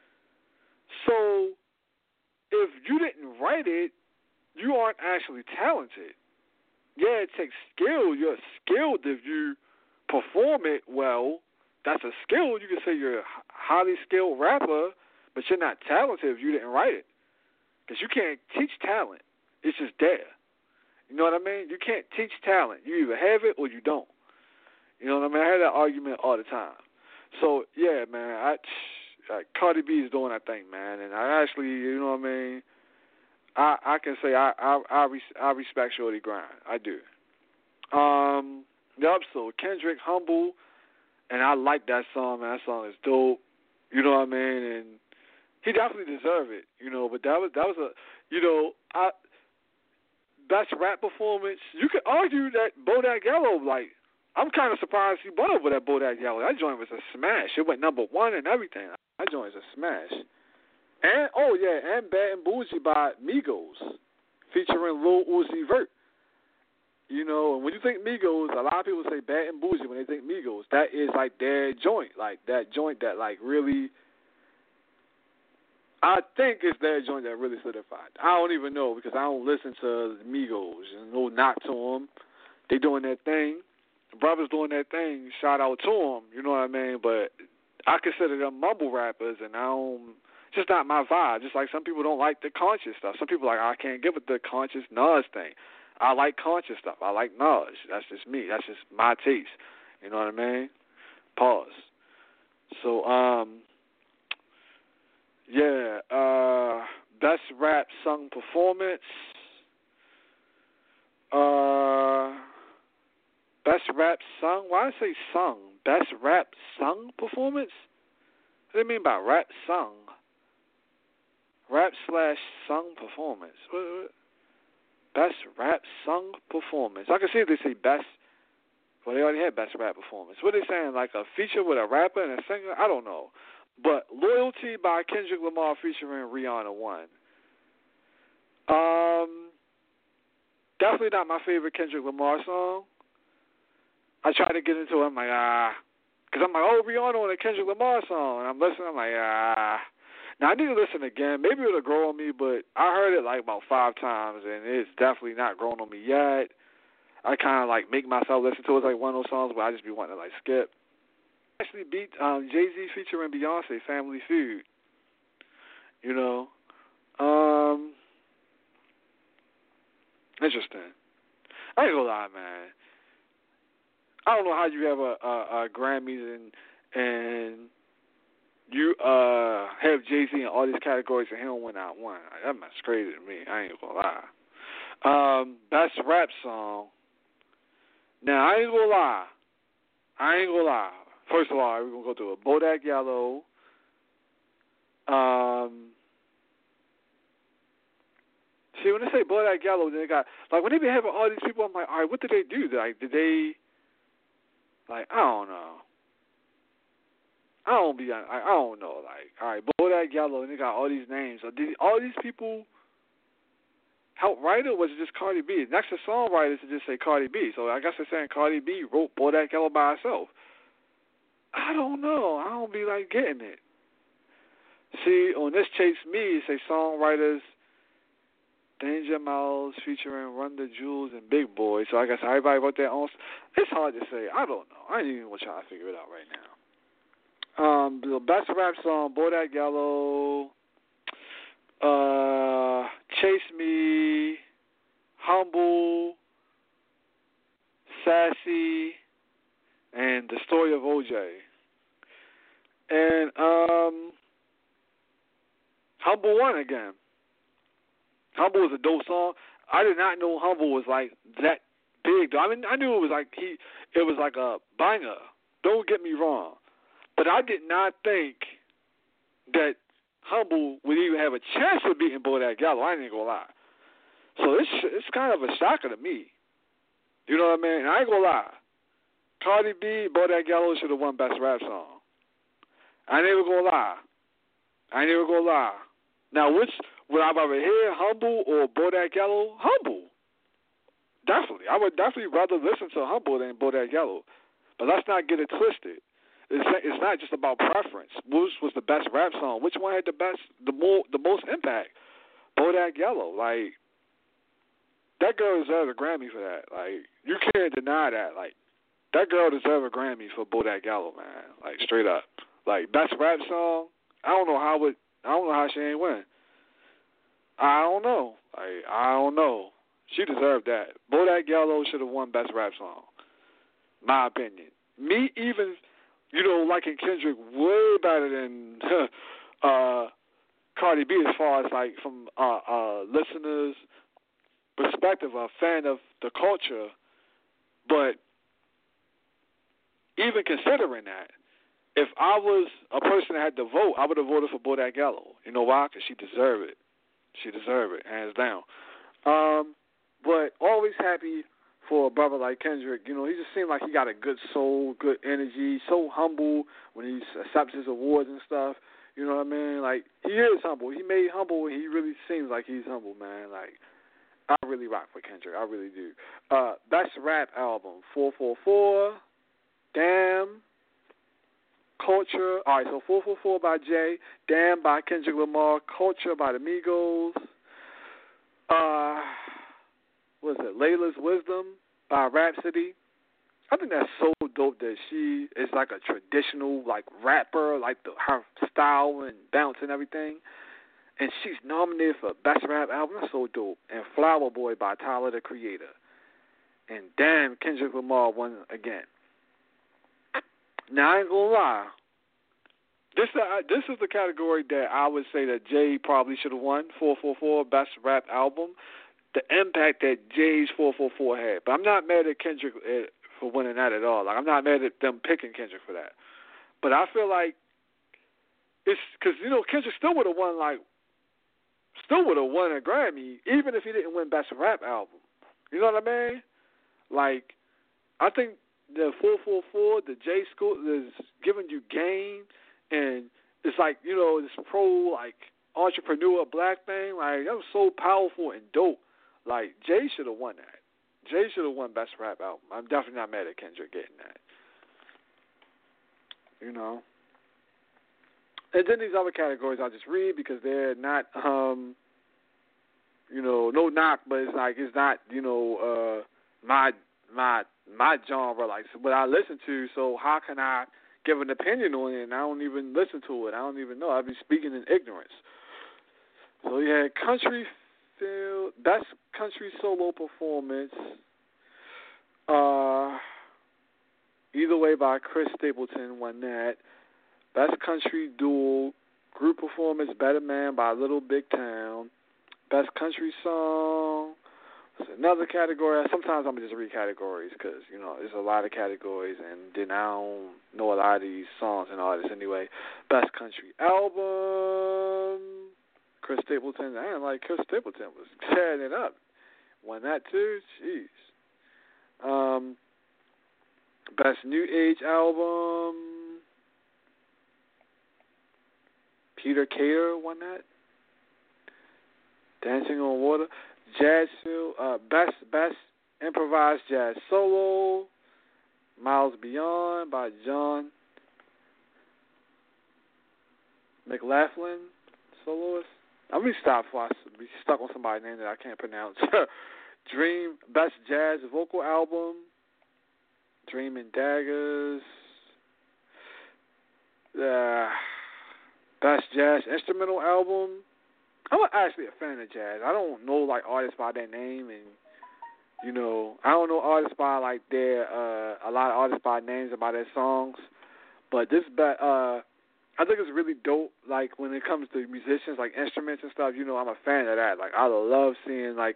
So if you didn't write it, you aren't actually talented. Yeah, it takes skill. You're skilled if you perform it well. That's a skill. You can say you're a highly skilled rapper, but you're not talented if you didn't write it. Because you can't teach talent. It's just there. You know what I mean? You can't teach talent. You either have it or you don't. You know what I mean? I have that argument all the time. So, yeah, man, Cardi B is doing that thing, man. And I actually, you know what I mean? I can say I respect Shorty grind. I do. Yup, so Kendrick, Humble, and I like that song, man. That song is dope. You know what I mean? And he definitely deserved it, you know. But that was a, you know, best rap performance. You could argue that Bodak Yellow, like, I'm kind of surprised he won over that Bodak Yellow. That joint was a smash. It went number one and everything. That joint is a smash. And, and Bad and Bougie by Migos, featuring Lil Uzi Vert. You know, and when you think Migos, a lot of people say Bad and Bougie when they think Migos. That is, like, their joint. Like, that joint that, like, really, I think it's their joint that really solidified. I don't even know because I don't listen to Migos. And no knock to them. They doing their thing. The brothers doing their thing. Shout out to them. You know what I mean? But I consider them mumble rappers, and I don't. It's just not my vibe. Just like some people don't like the conscious stuff. Some people are like, I can't give it the conscious Nas thing. I like conscious stuff. I like Nas. That's just me. That's just my taste. You know what I mean? Pause. So, best rap sung performance. Best rap sung? Why did I say sung? Best rap sung performance? What do you mean by rap sung? rap slash sung performance. Best rap sung performance. I can see if they say best. Well, they already had best rap performance. What are they saying? Like a feature with a rapper and a singer? I don't know. But Loyalty by Kendrick Lamar featuring Rihanna won. Definitely not my favorite Kendrick Lamar song. I tried to get into it. I'm like, because I'm like, oh, Rihanna on a Kendrick Lamar song. And I'm listening. I'm like, Now, I need to listen again. Maybe it'll grow on me, but I heard it like about 5 times, and it's definitely not grown on me yet. I kind of like make myself listen to it. It's like one of those songs where I just be wanting to like skip. Actually beat Jay-Z featuring Beyonce, Family Feud. You know, interesting. I ain't gonna lie, man. I don't know how you have a Grammys and you have Jay-Z in all these categories and he don't win out one. That's crazy to me. I ain't gonna lie. Best rap song. Now I ain't gonna lie. First of all, we're gonna go through it. Bodak Yellow. See, when they say Bodak Yellow, then they got like when they be having all these people. I'm like, all right, what did they do? Like, did they? Like, I don't know. I don't know. Like, all right, Bodak Yellow, and they got all these names. So did all these people help write it, or was it just Cardi B? Next to songwriters to just say Cardi B. So I guess they're saying Cardi B wrote Bodak Yellow by herself. I don't know. I don't be like getting it. See, on this Chase Me, it say songwriters Danger Mouse featuring Run the Jewels and Big Boy. So I guess everybody wrote their own. It's hard to say. I don't know. I ain't even trying to figure it out right now. The best rap song, Bodak Yellow, Chase Me, Humble, Sassy, and The Story of OJ. And Humble won again. Humble was a dope song. I did not know Humble was like that big though. I mean, I knew it was like a banger. Don't get me wrong. But I did not think that Humble would even have a chance of beating Bodak Yellow. I ain't gonna lie. So it's kind of a shocker to me. You know what I mean? I ain't gonna lie. Cardi B, Bodak Yellow should have won Best Rap Song. I ain't never gonna lie. Now, which would I rather hear, Humble or Bodak Yellow? Humble. Definitely. I would definitely rather listen to Humble than Bodak Yellow. But let's not get it twisted. It's not just about preference. Which was the best rap song? Which one had the most impact? Bodak Yellow. Like, that girl deserves a Grammy for that. Like, you can't deny that. Like, that girl deserves a Grammy for Bodak Yellow, man. Like, straight up. Like, best rap song. I don't know how she ain't win. I don't know. Like, I don't know. She deserved that. Bodak Yellow should have won best rap song. My opinion. Me even, liking Kendrick way better than Cardi B as far as like from listeners' perspective, a fan of the culture. But even considering that, if I was a person that had to vote, I would have voted for Bodak Yellow. You know why? Because she deserved it. She deserved it, hands down. But always happy for a brother like Kendrick. He just seemed like he got a good soul, good energy, so humble when he accepts his awards and stuff. You know what I mean? Like, he is humble. He made humble, and he really seems like he's humble, man. Like, I really rock for Kendrick. I really do. Best rap album, 444, Damn, Culture. All right, so 444 by Jay, Damn by Kendrick Lamar, Culture by the Migos. What is it? Layla's Wisdom by Rhapsody. I think that's so dope that she is like a traditional like rapper, like her style and bounce and everything. And she's nominated for Best Rap Album. That's so dope. And Flower Boy by Tyler, the Creator. And damn, Kendrick Lamar won again. Now, I ain't gonna lie. This is the category that I would say that Jay probably should have won, 444, Best Rap Album. The impact that Jay's 444 had. But I'm not mad at Kendrick for winning that at all. Like, I'm not mad at them picking Kendrick for that. But I feel like it's because, Kendrick still would have won, like, still would have won a Grammy, even if he didn't win Best Rap Album. You know what I mean? Like, I think the 444, the J School, is giving you game, and it's like, you know, this like entrepreneur black thing. Like, that was so powerful and dope. Like, Jay should have won that. Jay should have won Best Rap Album. I'm definitely not mad at Kendrick getting that. You know? And then these other categories I'll just read because they're not, you know, no knock, but it's like, it's not, you know, my genre, like what I listen to, so how can I give an opinion on it and I don't even listen to it? I don't even know. I'd be speaking in ignorance. So you had Best Country Solo Performance, Either Way by Chris Stapleton won that. Best Country Dual Group Performance, Better Man by Little Big Town. Best Country Song. There's another category. Sometimes I'm going to just read categories because, you know, there's a lot of categories and then I don't know a lot of these songs and artists anyway. Best Country Album. Chris Stapleton. I didn't like Chris Stapleton. Was tearing it up. Won that too. Jeez. Best New Age Album. Peter Cater won that. Dancing on Water. Jazz Field. Best Improvised Jazz Solo. Miles Beyond by John McLaughlin. Soloist. I'm going to stop before I be stuck on somebody's name that I can't pronounce. Dream. Best Jazz Vocal Album. Dream and Daggers. Best Jazz Instrumental Album. I'm actually a fan of jazz. I don't know like artists by their name, and you know, I don't know artists by like their a lot of artists by names and by their songs. But this, I think it's really dope. Like when it comes to musicians, like instruments and stuff. You know, I'm a fan of that. Like I love seeing like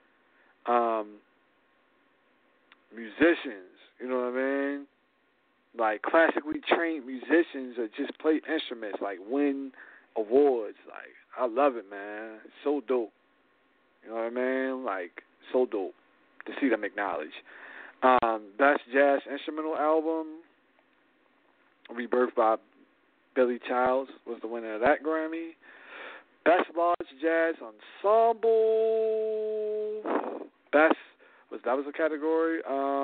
musicians. You know what I mean? Like classically trained musicians that just play instruments, like win awards. Like I love it, man. It's so dope. You know what I mean? Like so dope to see them acknowledged. Best Jazz Instrumental Album, Rebirth by Billy Childs was the winner of that Grammy. Best Large Jazz Ensemble. That was a category.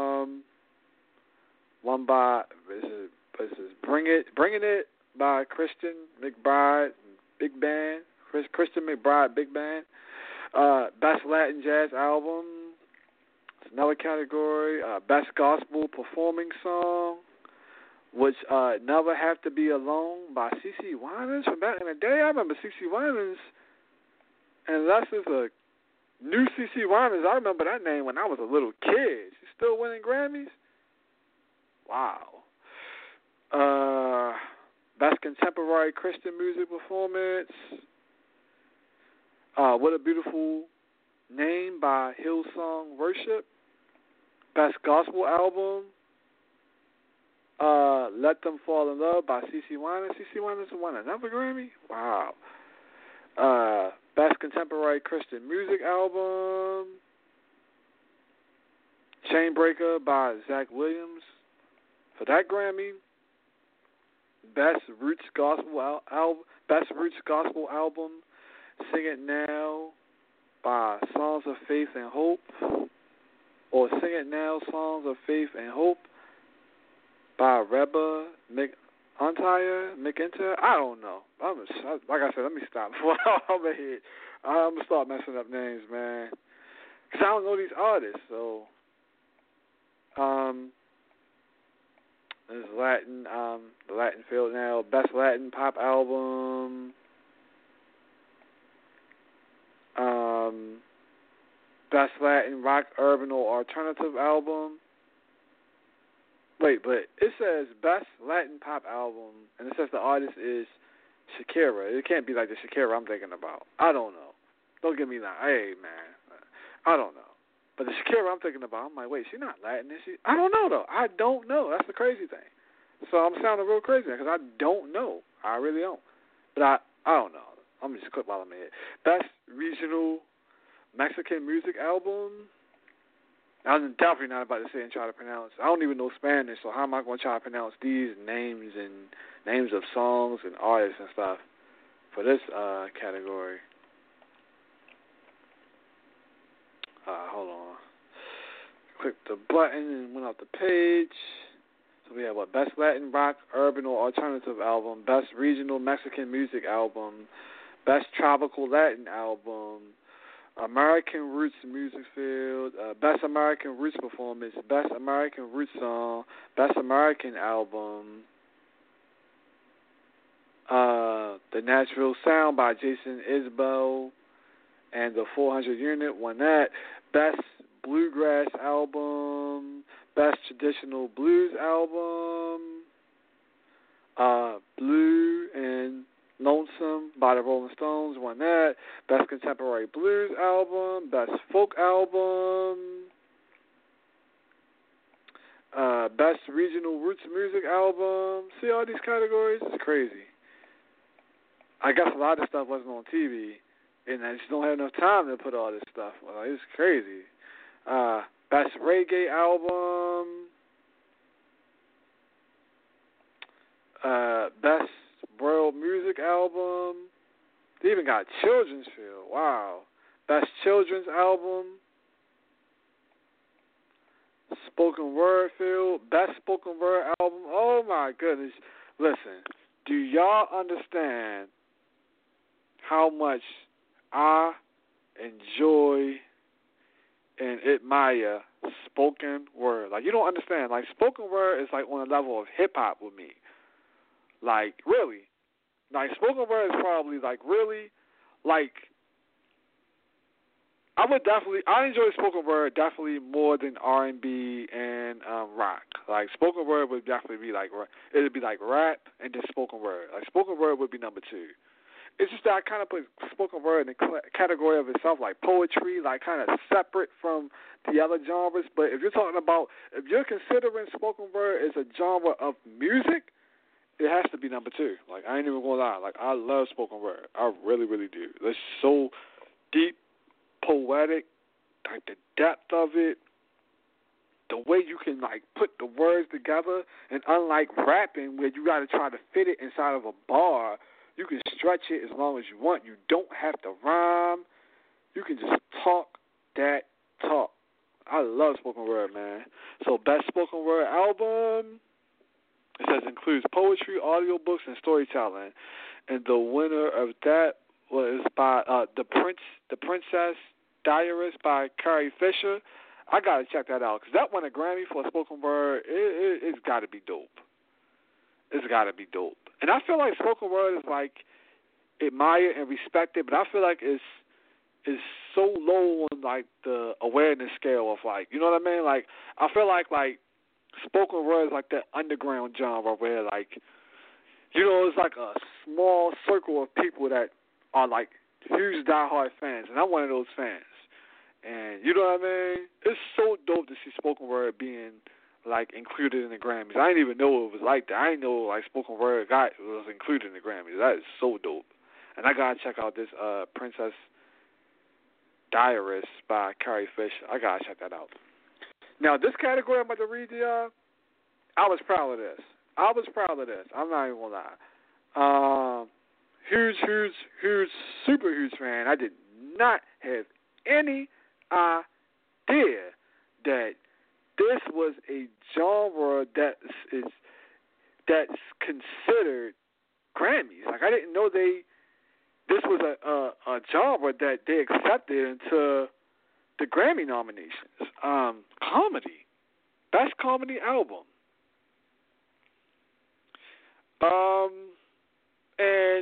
One by this is Bringing It by Christian McBride Big Band. Christian McBride Big Band. Best Latin Jazz Album. It's another category. Best Gospel Performing Song, which Never Have to Be Alone by CeCe Winans from back in the day. I remember CeCe Winans, and that's just a new CeCe Winans. I remember that name when I was a little kid. She's still winning Grammys. Wow. Best Contemporary Christian Music Performance. What a Beautiful Name by Hillsong Worship. Best Gospel Album. Let Them Fall in Love by CeCe Winans. CeCe Winans won another Grammy? Wow. Best Contemporary Christian Music Album. Chainbreaker by Zach Williams for that Grammy. Best Roots Gospel Album. Sing It Now by Songs of Faith and Hope, or Sing It Now, Songs of Faith and Hope by Reba McEntire. I don't know. Like I said, let me stop before I'm ahead. I'm going to start messing up names, man, because I don't know these artists. So, there's Latin, the Latin field now. Best Latin Pop Album. Best Latin Rock Urban or Alternative Album. Wait, but it says Best Latin Pop Album, and it says the artist is Shakira. It can't be like the Shakira I'm thinking about. I don't know. Don't get me that. Hey, man. I don't know. But the Shakira I'm thinking about, I'm like, wait, she's not Latin, is she? I don't know, though. I don't know. That's the crazy thing. So I'm sounding real crazy because I don't know. I really don't. But I don't know. I'm just click while I'm here. Best regional Mexican music album. I'm definitely not about to say and try to pronounce. I don't even know Spanish, so how am I going to try to pronounce these names and names of songs and artists and stuff for this category? Hold on. Click the button and went off the page. So we have what? Best Latin Rock, Urban or Alternative Album, Best Regional Mexican Music Album, Best Tropical Latin Album, American Roots Music Field, Best American Roots Performance, Best American Roots Song, Best American Album, The Natural Sound by Jason Isbell and the 400 Unit won that. Best Bluegrass Album, Best Traditional Blues Album, Blue and Lonesome by the Rolling Stones won that. Best Contemporary Blues Album, Best Folk Album, Best Regional Roots Music Album. See all these categories? It's crazy. I guess a lot of this stuff wasn't on TV, and I just don't have enough time to put all this stuff. Well, it's crazy. Best Reggae Album, Best World Music Album. They even got Children's Field. Wow. Best Children's Album. Spoken Word Field. Best Spoken Word Album. Oh my goodness. Listen, do y'all understand how much I enjoy and admire spoken word? Like, you don't understand. Like, spoken word is like on a level of hip hop with me. Like, really. Like, spoken word is probably like really, like, I enjoy spoken word definitely more than R&B and rock. Like, spoken word would definitely be like, it would be like rap and then spoken word. Like, spoken word would be number 2. It's just that I kind of put spoken word in the category of itself, like poetry, like kind of separate from the other genres. But if you're considering spoken word as a genre of music, it has to be number 2. Like, I ain't even gonna lie. Like, I love spoken word. I really, really do. It's so deep, poetic, like the depth of it, the way you can like put the words together, and unlike rapping where you got to try to fit it inside of a bar. You can stretch it as long as you want. You don't have to rhyme. You can just talk that talk. I love spoken word, man. So, best spoken word album, it says includes poetry, audiobooks, and storytelling. And the winner of that was by The Princess Diarist by Carrie Fisher. I got to check that out because that won a Grammy for a spoken word. It's got to be dope. It's got to be dope. And I feel like spoken word is like admired and respected, but I feel like it's so low on like the awareness scale of like, you know what I mean? Like, I feel like spoken word is like that underground genre where like, you know, it's like a small circle of people that are like huge diehard fans, and I'm one of those fans. And you know what I mean? It's so dope to see spoken word being like included in the Grammys. I didn't even know it was like that. I didn't know like spoken word was included in the Grammys. That is so dope. And I gotta check out this Princess Diarist by Carrie Fisher. I gotta check that out. Now this category I'm about to read to y'all, I was proud of this. I'm not even gonna lie. Huge, super huge fan. I did not have any idea that this was a genre that's considered Grammys. Like, I didn't know this was a genre that they accepted into the Grammy nominations. Comedy, best comedy album. And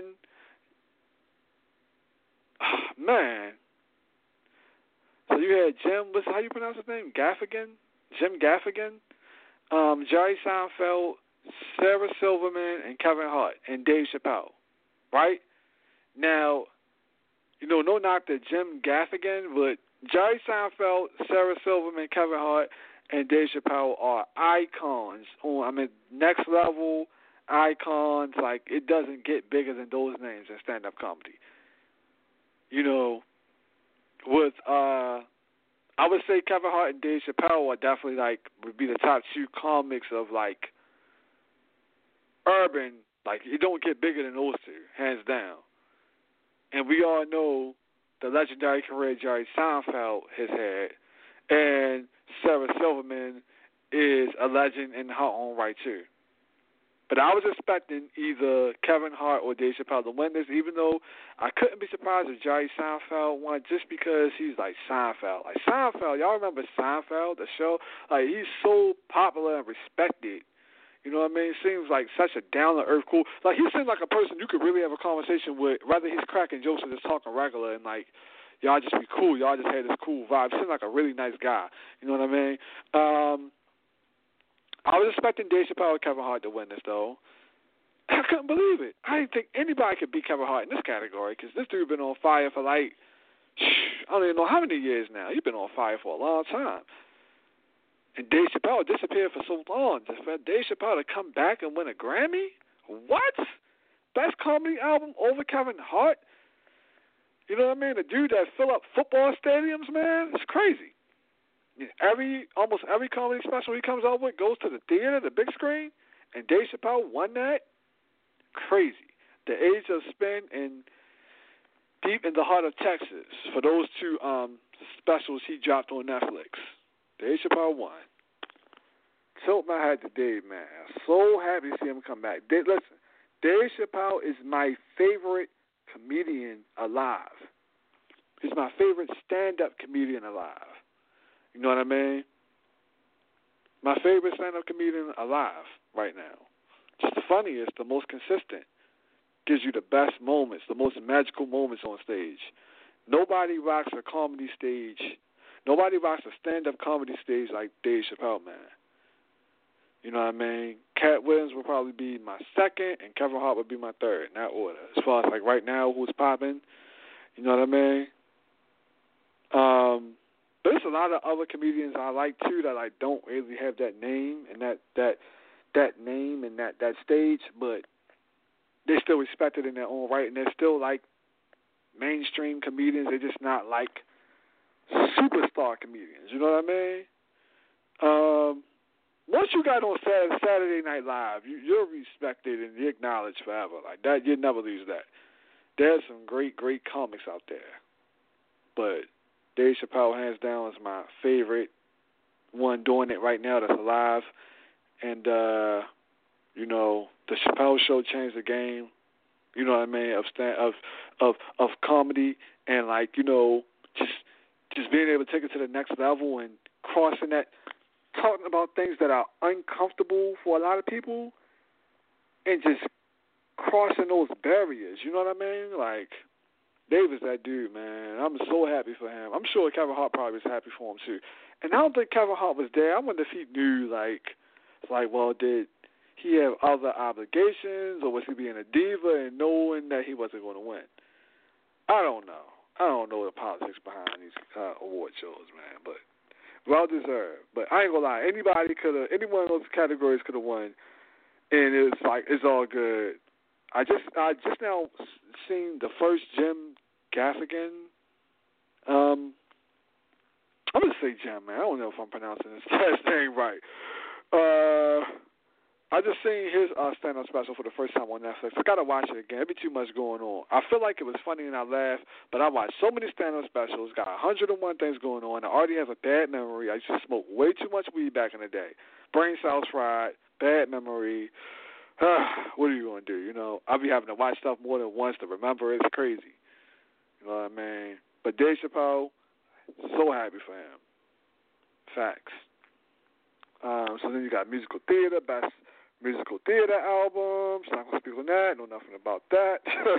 man, so you had Jim. How you pronounce his name? Gaffigan. Jim Gaffigan, Jerry Seinfeld, Sarah Silverman, and Kevin Hart, and Dave Chappelle, right? Now, you know, no knock to Jim Gaffigan, but Jerry Seinfeld, Sarah Silverman, Kevin Hart, and Dave Chappelle are icons. Next level icons. Like, it doesn't get bigger than those names in stand-up comedy. you know, with I would say Kevin Hart and Dave Chappelle are definitely like would be the top two comics of like urban. Like it don't get bigger than those two, hands down. And we all know the legendary career Jerry Seinfeld has had, and Sarah Silverman is a legend in her own right too. But I was expecting either Kevin Hart or Dave Chappelle to win this, even though I couldn't be surprised if Jerry Seinfeld won just because he's like Seinfeld. Like Seinfeld, y'all remember Seinfeld, the show? Like he's so popular and respected. You know what I mean? Seems like such a down-to-earth cool. Like he seems like a person you could really have a conversation with, whether he's cracking jokes or just talking regular, and like y'all just be cool. Y'all just had this cool vibe. Seems like a really nice guy. You know what I mean? I was expecting Dave Chappelle and Kevin Hart to win this, though. I couldn't believe it. I didn't think anybody could beat Kevin Hart in this category because this dude been on fire for like, I don't even know how many years now. He's been on fire for a long time. And Dave Chappelle disappeared for so long. For Dave Chappelle to come back and win a Grammy? What? Best comedy album over Kevin Hart? You know what I mean? The dude that fill up football stadiums, man, it's crazy. Almost every comedy special he comes out with goes to the theater, the big screen, and Dave Chappelle won that. Crazy. The Age of Spin and Deep in the Heart of Texas for those two specials he dropped on Netflix. Dave Chappelle won. Tilt my hat to Dave, man. So happy to see him come back. Listen, Dave Chappelle is my favorite comedian alive. He's my favorite stand-up comedian alive. You know what I mean? My favorite stand-up comedian alive right now. Just the funniest, the most consistent. Gives you the best moments, the most magical moments on stage. Nobody rocks a comedy stage. Nobody rocks a stand-up comedy stage like Dave Chappelle, man. You know what I mean? Cat Williams would probably be my second, and Kevin Hart would be my third in that order. As far as like right now, who's popping, you know what I mean? But there's a lot of other comedians I like too that I don't really have that name and that name and that stage, but they're still respected in their own right, and they're still like mainstream comedians. They're just not like superstar comedians. You know what I mean? Once you got on Saturday Night Live, you're respected and you're acknowledged forever. Like that, you never lose that. There's some great comics out there, but Dave Chappelle, hands down, is my favorite one doing it right now that's alive. And, you know, the Chappelle Show changed the game, you know what I mean, of comedy and, like, you know, just being able to take it to the next level and crossing that, talking about things that are uncomfortable for a lot of people and just crossing those barriers, you know what I mean? Like, Dave is that dude, man. I'm so happy for him. I'm sure Kevin Hart probably was happy for him, too. And I don't think Kevin Hart was there. I wonder if he knew, well, did he have other obligations, or was he being a diva and knowing that he wasn't going to win? I don't know. I don't know the politics behind these award shows, man, but well deserved. But I ain't going to lie. Any one of those categories could have won, and it's all good. I just now seen the first Jim Gaffigan. I'm going to say Jim, man. I don't know if I'm pronouncing his last name right. I just seen his stand-up special for the first time on Netflix. I got to watch it again. There'd be too much going on. I feel like it was funny and I laughed, but I watched so many stand-up specials, got 101 things going on. I already have a bad memory. I used to smoke way too much weed back in the day. Brain cells fried, bad memory. What are you going to do? You know, I'll be having to watch stuff more than once to remember it. It's crazy. You know what I mean? But Dave Chappelle, so happy for him. Facts. So then you got musical theater, best musical theater albums. Not going to speak on that. Know nothing about that.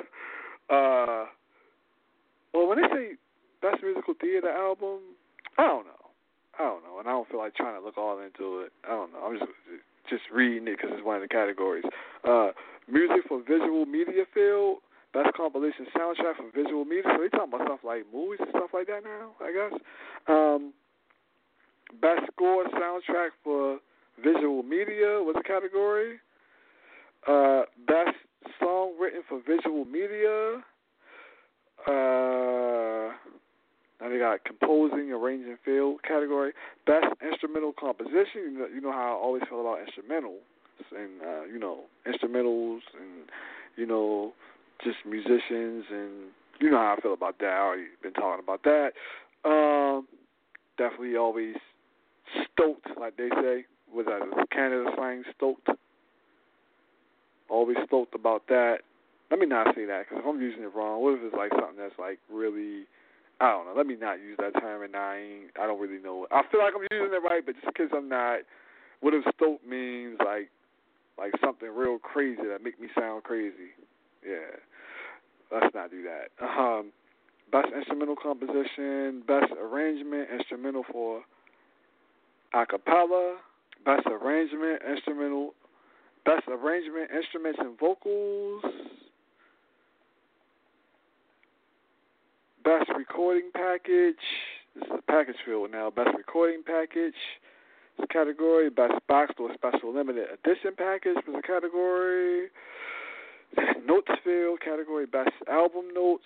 Well, when they say best musical theater album, I don't know. And I don't feel like trying to look all into it. I don't know. I'm just reading it because it's one of the categories. Music for visual media field, best compilation soundtrack for visual media. So they talking about stuff like movies and stuff like that now, I guess. Best score soundtrack for visual media was a category. Best song written for visual media. Now they got composing, arranging, field category. Best instrumental composition. You know how I always feel about instrumentals and instrumentals and just musicians, and you know how I feel about that. I already been talking about that. Definitely always stoked, like they say. Was that Canada slang, stoked? Always stoked about that. Let me not say that, because if I'm using it wrong, what if it's like something that's like really, I don't know. Let me not use that term, and I don't really know. I feel like I'm using it right, but just in case I'm not, what if stoked means like something real crazy that make me sound crazy? Yeah, let's not do that. Best instrumental composition, best arrangement, instrumental for a cappella, best arrangement, instrumental, best arrangement, instruments and vocals, best recording package. This is a package field now. Best recording package is a category. Best boxed or special limited edition package was a category. Notes field category. Best album notes.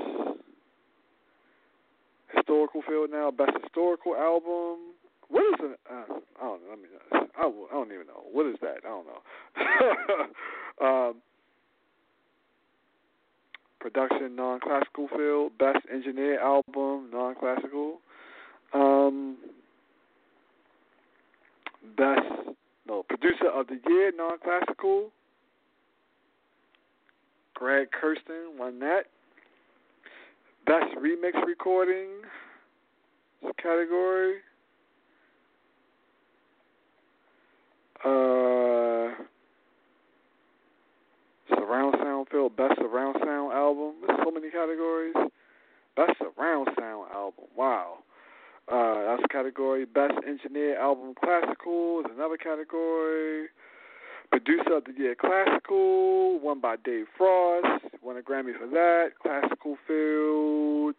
Historical field now. Best historical album. What is it? I don't know. I don't even know. What is that? I don't know. Production, non-classical field. Best engineered album, non-classical. Producer of the year, non-classical. Greg Kurstin won that. Best remix recording category. Surround sound field, best surround sound album. There's so many categories. Best surround sound album. Wow. That's a category. Best engineered album classical is another category. Producer of the year classical, won by Dave Frost. Won a Grammy for that. Classical field.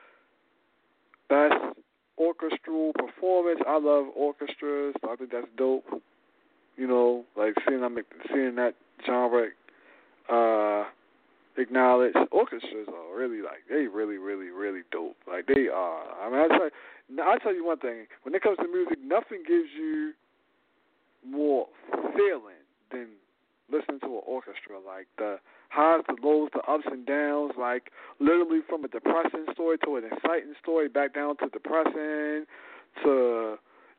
Best orchestral performance. I love orchestras, so I think that's dope. Like seeing that genre acknowledged. Orchestras are really they really, really, really dope. Like they are. I mean, I'll tell you one thing. When it comes to music, nothing gives you more feeling than listening to an orchestra. Like the highs, the lows, the ups and downs. Like literally from a depressing story to an exciting story, back down to depressing, to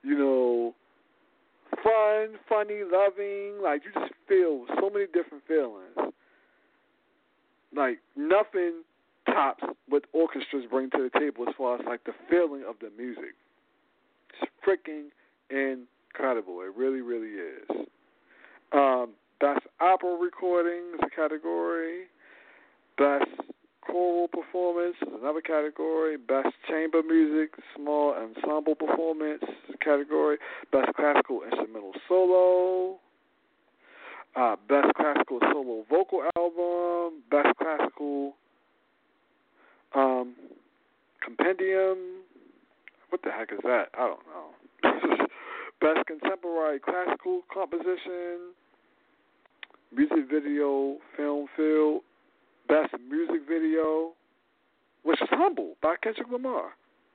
fun, funny, loving. Like you just feel so many different feelings. Like nothing tops what orchestras bring to the table as far as like the feeling of the music. It's freaking incredible. It really, really is. Best opera recording is a category. Best choral performance is another category. Best chamber music, small ensemble performance is a category. Best classical instrumental solo. Best classical solo vocal album. Best classical compendium. What the heck is that? I don't know. Best contemporary classical composition. Music video, film field. Best music video, which is Humble by Kendrick Lamar.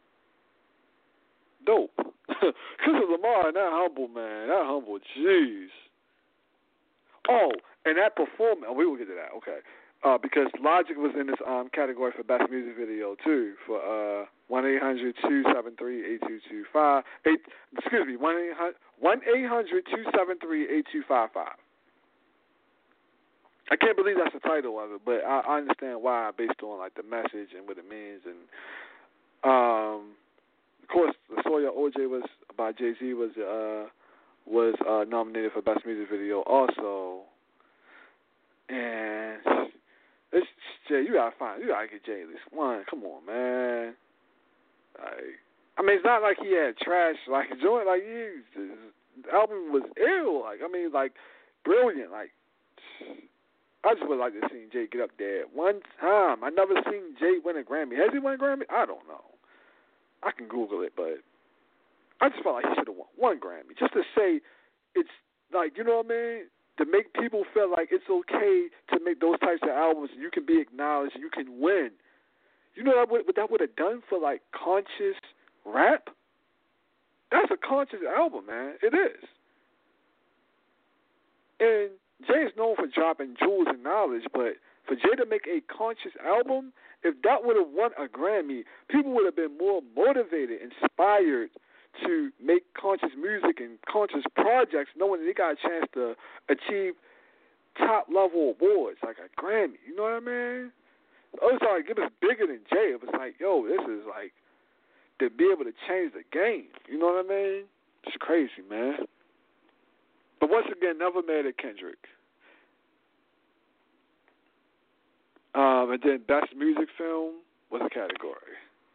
Dope. Kendrick Lamar and that Humble, man. That Humble, jeez. Oh, and that performance, we will get to that, okay. Because Logic was in this category for Best Music Video, too, for 1-800-273-8225. Excuse me, 1-800-273-8255. I can't believe that's the title of it, but I understand why, based on like the message and what it means. And of course, the Sawyer OJ was by Jay-Z was nominated for Best Music Video also. And it's Jay, you gotta get Jay at least one. Come on, man. I mean, it's not like he had trash like joint. Like his album was ill. Like brilliant. Like. I just would like to see Jay get up there one time. I never seen Jay win a Grammy. Has he won a Grammy? I don't know. I can Google it, but I just felt like he should have won one Grammy. Just to say it's like, you know what I mean? To make people feel like it's okay to make those types of albums and you can be acknowledged and you can win. You know what that would have done for like conscious rap? That's a conscious album, man. It is. And Jay is known for dropping jewels and knowledge, but for Jay to make a conscious album, if that would have won a Grammy, people would have been more motivated, inspired to make conscious music and conscious projects, knowing they got a chance to achieve top-level awards like a Grammy. You know what I mean? Oh, it's like, it was bigger than Jay. It was like, yo, this is like, to be able to change the game. You know what I mean? It's crazy, man. But once again, never mad at Kendrick. And then Best Music Film was a category.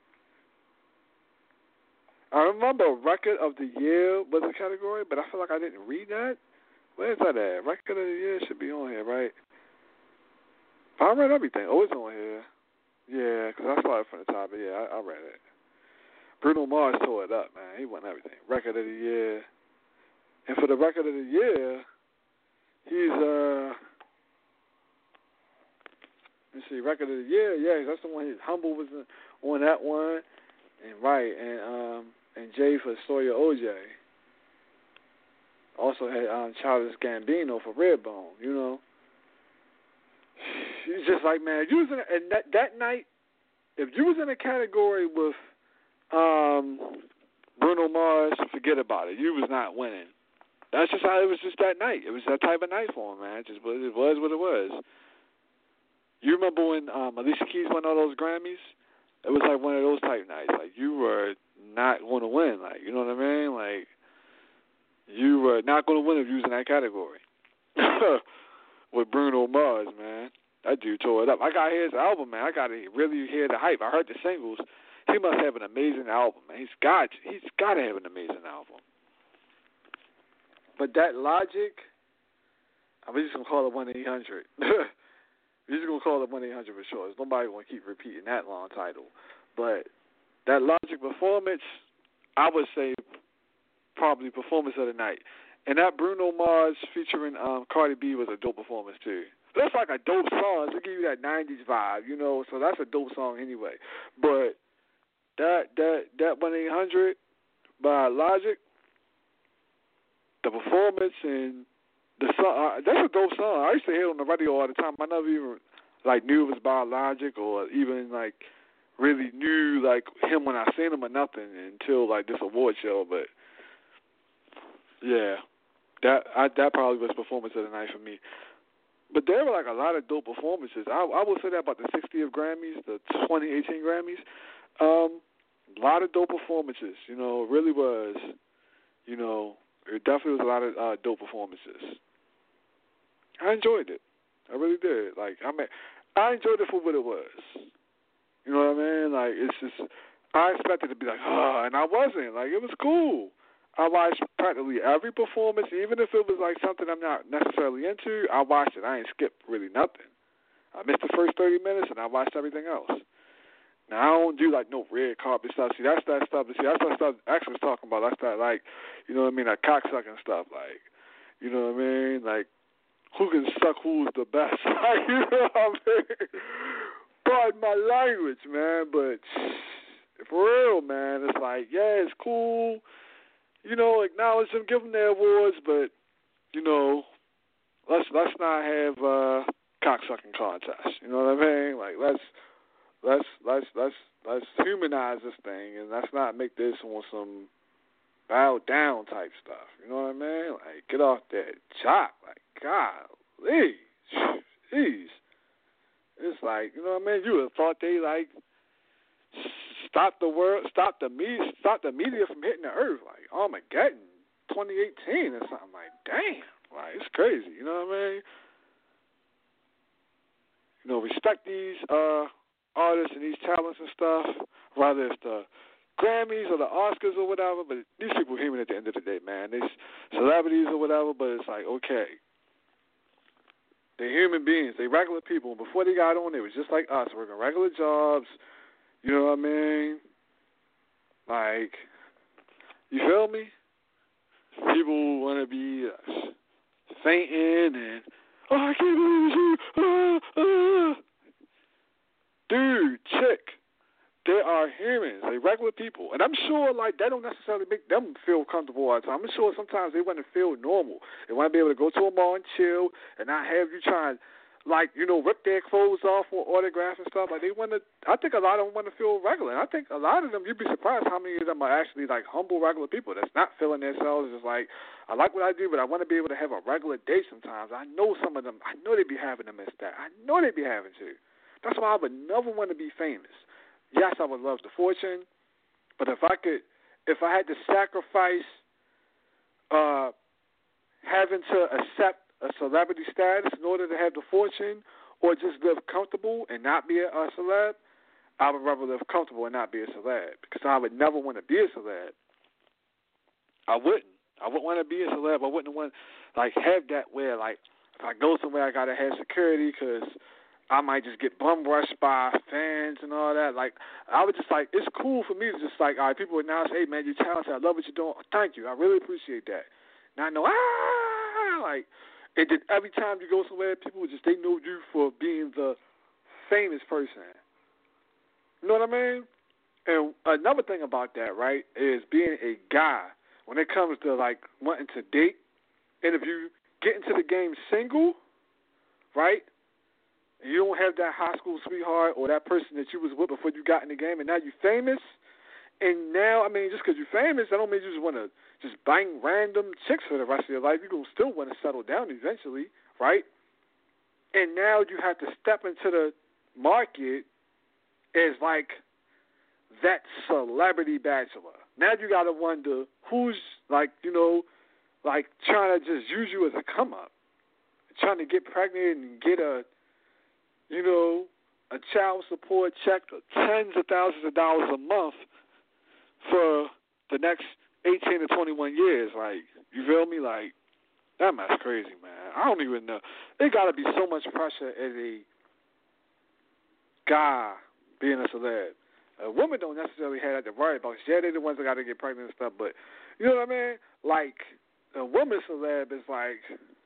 I remember Record of the Year was a category, but I feel like I didn't read that. Where is that at? Record of the Year should be on here, right? I read everything. Oh, it's on here. Yeah, because I started from the top, but yeah, I read it. Bruno Mars tore it up, man. He won everything. Record of the Year. And for the Record of the Year, he's, let's see, Record of the Year, yeah, that's the one. Humble was on that one. And right, and Jay for Sawyer OJ. Also had Childish Gambino for Redbone, you know. It's just like, man, if you was in and that night, if you was in a category with Bruno Mars, forget about it. You was not winning. That's just how it was. Just that night. It was that type of night for him, man. It was what it was. You remember when Alicia Keys won all those Grammys? It was like one of those type nights. Like, you were not going to win. Like, you know what I mean? Like, you were not going to win if you was in that category. With Bruno Mars, man. That dude tore it up. I got to hear his album, man. I got to really hear the hype. I heard the singles. He must have an amazing album, man. He's got to have an amazing album. But that Logic, I'm just going to call it 1-800. We're just going to call it 1-800 for sure. There's nobody going to keep repeating that long title. But that Logic performance, I would say probably performance of the night. And that Bruno Mars featuring Cardi B was a dope performance too. That's like a dope song. It's to give you that 90s vibe, you know, so that's a dope song anyway. But that 1-800 by Logic, the performance and the song, that's a dope song. I used to hear it on the radio all the time. I never even knew it was by Logic or even really knew him when I seen him or nothing until this award show. But yeah, that probably was performance of the night for me. But there were a lot of dope performances. I will say that about the 60th Grammys, the 2018 Grammys. A lot of dope performances. You know, it really was. You know, it definitely was a lot of dope performances. I enjoyed it. I really did. I enjoyed it for what it was. You know what I mean? It's just, I expected to be and I wasn't. It was cool. I watched practically every performance, even if it was something I'm not necessarily into. I watched it. I ain't skipped really nothing. I missed the first 30 minutes, and I watched everything else. Now, I don't do no red carpet stuff. See, that's that stuff. See, that's that stuff X was talking about. That's that, you know what I mean, that cocksucking stuff. You know what I mean? Who can suck who's the best? You know what I mean? Pardon my language, man, but for real, man, it's yeah, it's cool. You know, acknowledge them, give them their awards, but, you know, let's not have cocksucking contests. You know what I mean? Let's humanize this thing, and let's not make this on some bow down type stuff. You know what I mean? Get off that jock. Golly, jeez. It's you know what I mean? You would have thought they stop the world, stop the media from hitting the earth, Armageddon 2018 or something. Damn, it's crazy. You know what I mean? You know, respect these artists and these talents and stuff, whether it's the Grammys or the Oscars or whatever, but these people are human at the end of the day, man. They're celebrities or whatever, but it's okay. They're human beings. They're regular people. And before they got on, they was just like us, working regular jobs. You know what I mean? You feel me? People want to be fainting and, I can't believe you. Dude, chick, are humans, they regular people, and I'm sure like that don't necessarily make them feel comfortable all the time. I'm sure sometimes they want to feel normal. They want to be able to go to a mall and chill, and not have you trying, like, you know, rip their clothes off for autographs and stuff. Like they want to. I think a lot of them want to feel regular. And I think a lot of them, you'd be surprised how many of them are actually like humble, regular people that's not feeling themselves. Just like, I like what I do, but I want to be able to have a regular day sometimes. I know some of them. I know they be having to miss that. I know they be having to. That's why I would never want to be famous. Yes, I would love the fortune, but if I had to sacrifice having to accept a celebrity status in order to have the fortune, or just live comfortable and not be a celeb, I would rather live comfortable and not be a celeb, because I would never want to be a celeb. I wouldn't. I wouldn't want to be a celeb. I wouldn't want like have that where like if I go somewhere I gotta have security because I might just get bum rushed by fans and all that. Like, I would just like, it's cool for me to just like, all right, people would now say, hey, man, you're talented. I love what you're doing. Thank you. I really appreciate that. Now I know, like, and then every time you go somewhere, people would just, they know you for being the famous person. You know what I mean? And another thing about that, right, is being a guy, when it comes to like wanting to date, and if you get into the game single, right, you don't have that high school sweetheart or that person that you was with before you got in the game, and now you're famous. And now, I mean, just because you're famous, I don't mean you just want to just bang random chicks for the rest of your life. You're going to still want to settle down eventually, right? And now you have to step into the market as like that celebrity bachelor. Now you got to wonder who's like, you know, like trying to just use you as a come up, trying to get pregnant and get a, you know, a child support check of tens of thousands of dollars a month for the next 18 to 21 years. Like, you feel me? Like, that mess crazy, man. I don't even know. There got to be so much pressure as a guy being a celeb. A woman don't necessarily have that to worry about. Yeah, they're the ones that got to get pregnant and stuff, but you know what I mean? Like, a woman celeb is like,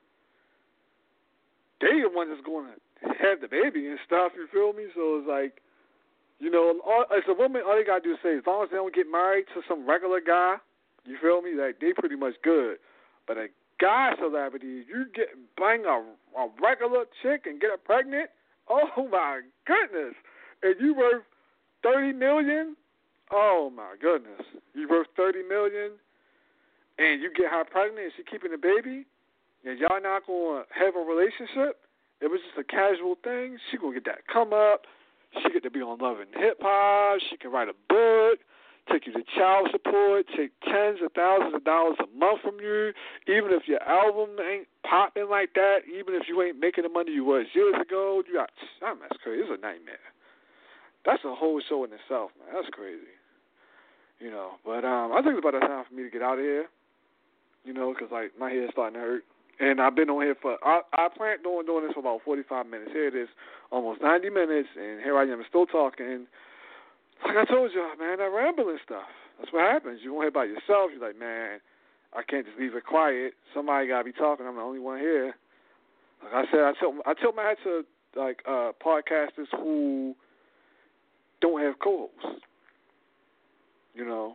they the ones that's going to have the baby and stuff, you feel me? So it's like, you know, as a woman, all they got to do is say, as long as they don't get married to some regular guy, you feel me? Like, they pretty much good. But a guy celebrity, you get bang a regular chick and get her pregnant, oh my goodness. And you worth $30 million, oh my goodness. You worth $30 million and you get her pregnant and she keeping the baby and y'all not going to have a relationship. It was just a casual thing. She going to get that come up. She get to be on Love and Hip Hop. She can write a book, take you to child support, take tens of thousands of dollars a month from you. Even if your album ain't popping like that, even if you ain't making the money you was years ago, you got, that's crazy. It's a nightmare. That's a whole show in itself, man. That's crazy. You know, but I think it's about time for me to get out of here, you know, because, like, my head's starting to hurt. And I've been on here I planned on doing this for about 45 minutes. Here it is, almost 90 minutes, and here I am still talking. Like I told y'all, man, that rambling stuff. That's what happens. You won't hear by yourself. You're like, man, I can't just leave it quiet. Somebody got to be talking. I'm the only one here. Like I said, I tilt my hat to, like, podcasters who don't have co-hosts. You know,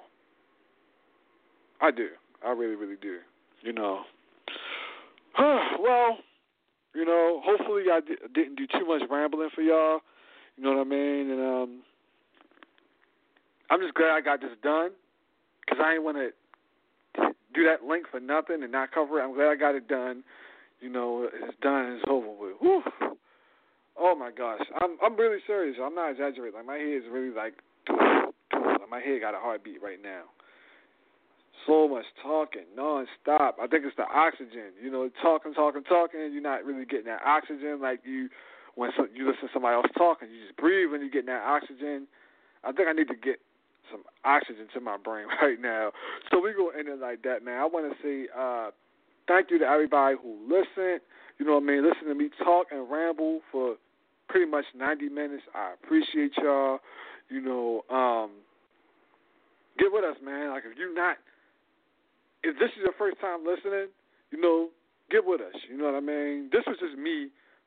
I do. I really, really do. You know. Well, you know, hopefully I didn't do too much rambling for y'all. You know what I mean? And I'm just glad I got this done because I ain't want to do that link for nothing and not cover it. I'm glad I got it done. You know, it's done and it's over with. Whew. Oh, my gosh. I'm really serious. I'm not exaggerating. Like, my head is really like my head got a heartbeat right now. So much talking, non-stop. I think it's the oxygen. You know, talking, you're not really getting that oxygen like you when you listen to somebody else talking. You just breathe and you're getting that oxygen. I think I need to get some oxygen to my brain right now. So we're going to end it like that, man. I want to say thank you to everybody who listened. You know what I mean? Listen to me talk and ramble for pretty much 90 minutes. I appreciate y'all. You know, get with us, man. Like, if this is your first time listening, you know, get with us. You know what I mean? This was just me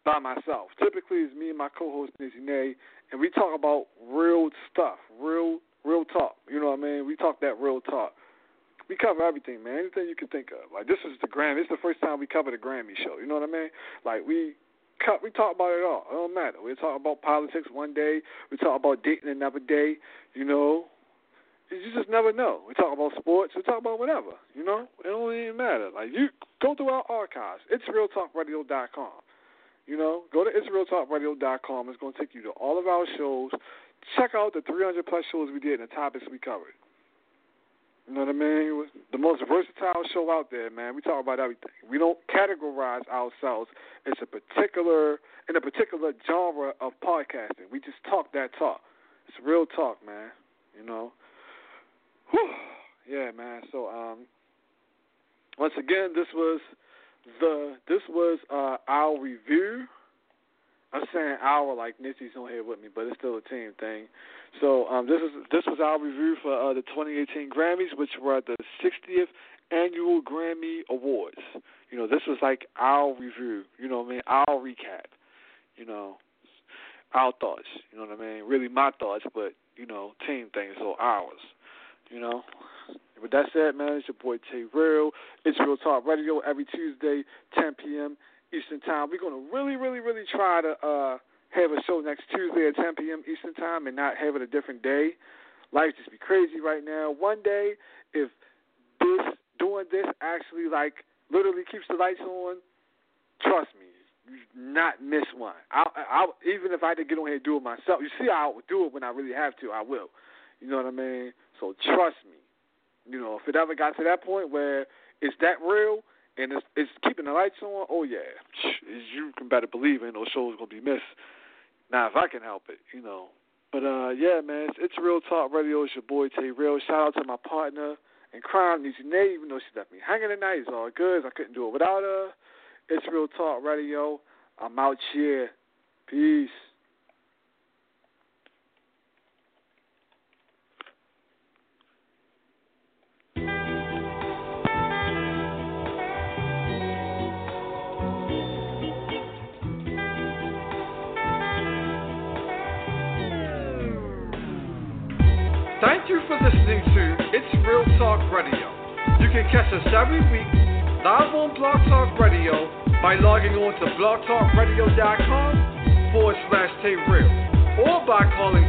by myself. Typically, it's me and my co-host, Nizzy Nay, and we talk about real stuff, real talk. You know what I mean? We talk that real talk. We cover everything, man. Anything you can think of. Like, this is the Grammy. This is the first time we covered a Grammy show. You know what I mean? Like, we talk about it all. It don't matter. We talk about politics one day. We talk about dating another day. You know? You just never know. We talk about sports. We talk about whatever. You know? It don't even matter. Like, you go through our archives. It's realtalkradio.com. You know? Go to itsrealtalkradio.com. It's going to take you to all of our shows. Check out the 300-plus shows we did and the topics we covered. You know what I mean? It was the most versatile show out there, man. We talk about everything. We don't categorize ourselves in a particular genre of podcasting. We just talk that talk. It's real talk, man. You know? Whew. Yeah, man. So, once again, this was our review. I'm saying our like Nitsy's on here with me, but it's still a team thing. So this was our review for the 2018 Grammys, which were the 60th annual Grammy Awards. You know, this was like our review. You know what I mean? Our recap. You know, our thoughts. You know what I mean? Really my thoughts, but you know, team things, so ours. You know. With that said, man, it's your boy Tay Real. It's Real Talk Radio every Tuesday, 10 p.m. Eastern Time. We're going to really, really, really try to have a show next Tuesday at 10 p.m. Eastern Time and not have it a different day. Life just be crazy right now. One day, if doing this actually, like, literally keeps the lights on, trust me, you not miss one. I'll even if I had to get on here and do it myself. You see how I would do it when I really have to, I will. You know what I mean? So trust me. You know, if it ever got to that point where it's that real and it's keeping the lights on, oh, yeah, you can better believe in those shows going to be missed. Now, if I can help it, you know. But, yeah, man, it's Real Talk Radio. It's your boy, Tay Real. Shout out to my partner in crime, Nizzy Nay, even though she left me hanging tonight. It's all good. I couldn't do it without her. It's Real Talk Radio. I'm out here. Peace. Thank you for listening to It's Real Talk Radio. You can catch us every week live on Blog Talk Radio by logging on to blogtalkradio.com/Tay Real or by calling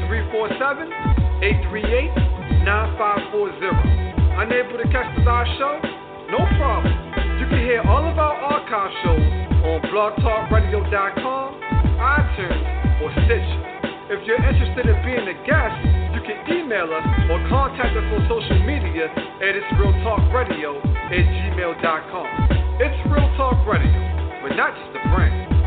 347-838-9540. Unable to catch the live show? No problem. You can hear all of our archive shows on blogtalkradio.com, iTunes, or Stitcher. If you're interested in being a guest, you can email us or contact us on social media at itsrealtalkradio@gmail.com. It's Real Talk Radio, but not just a brand.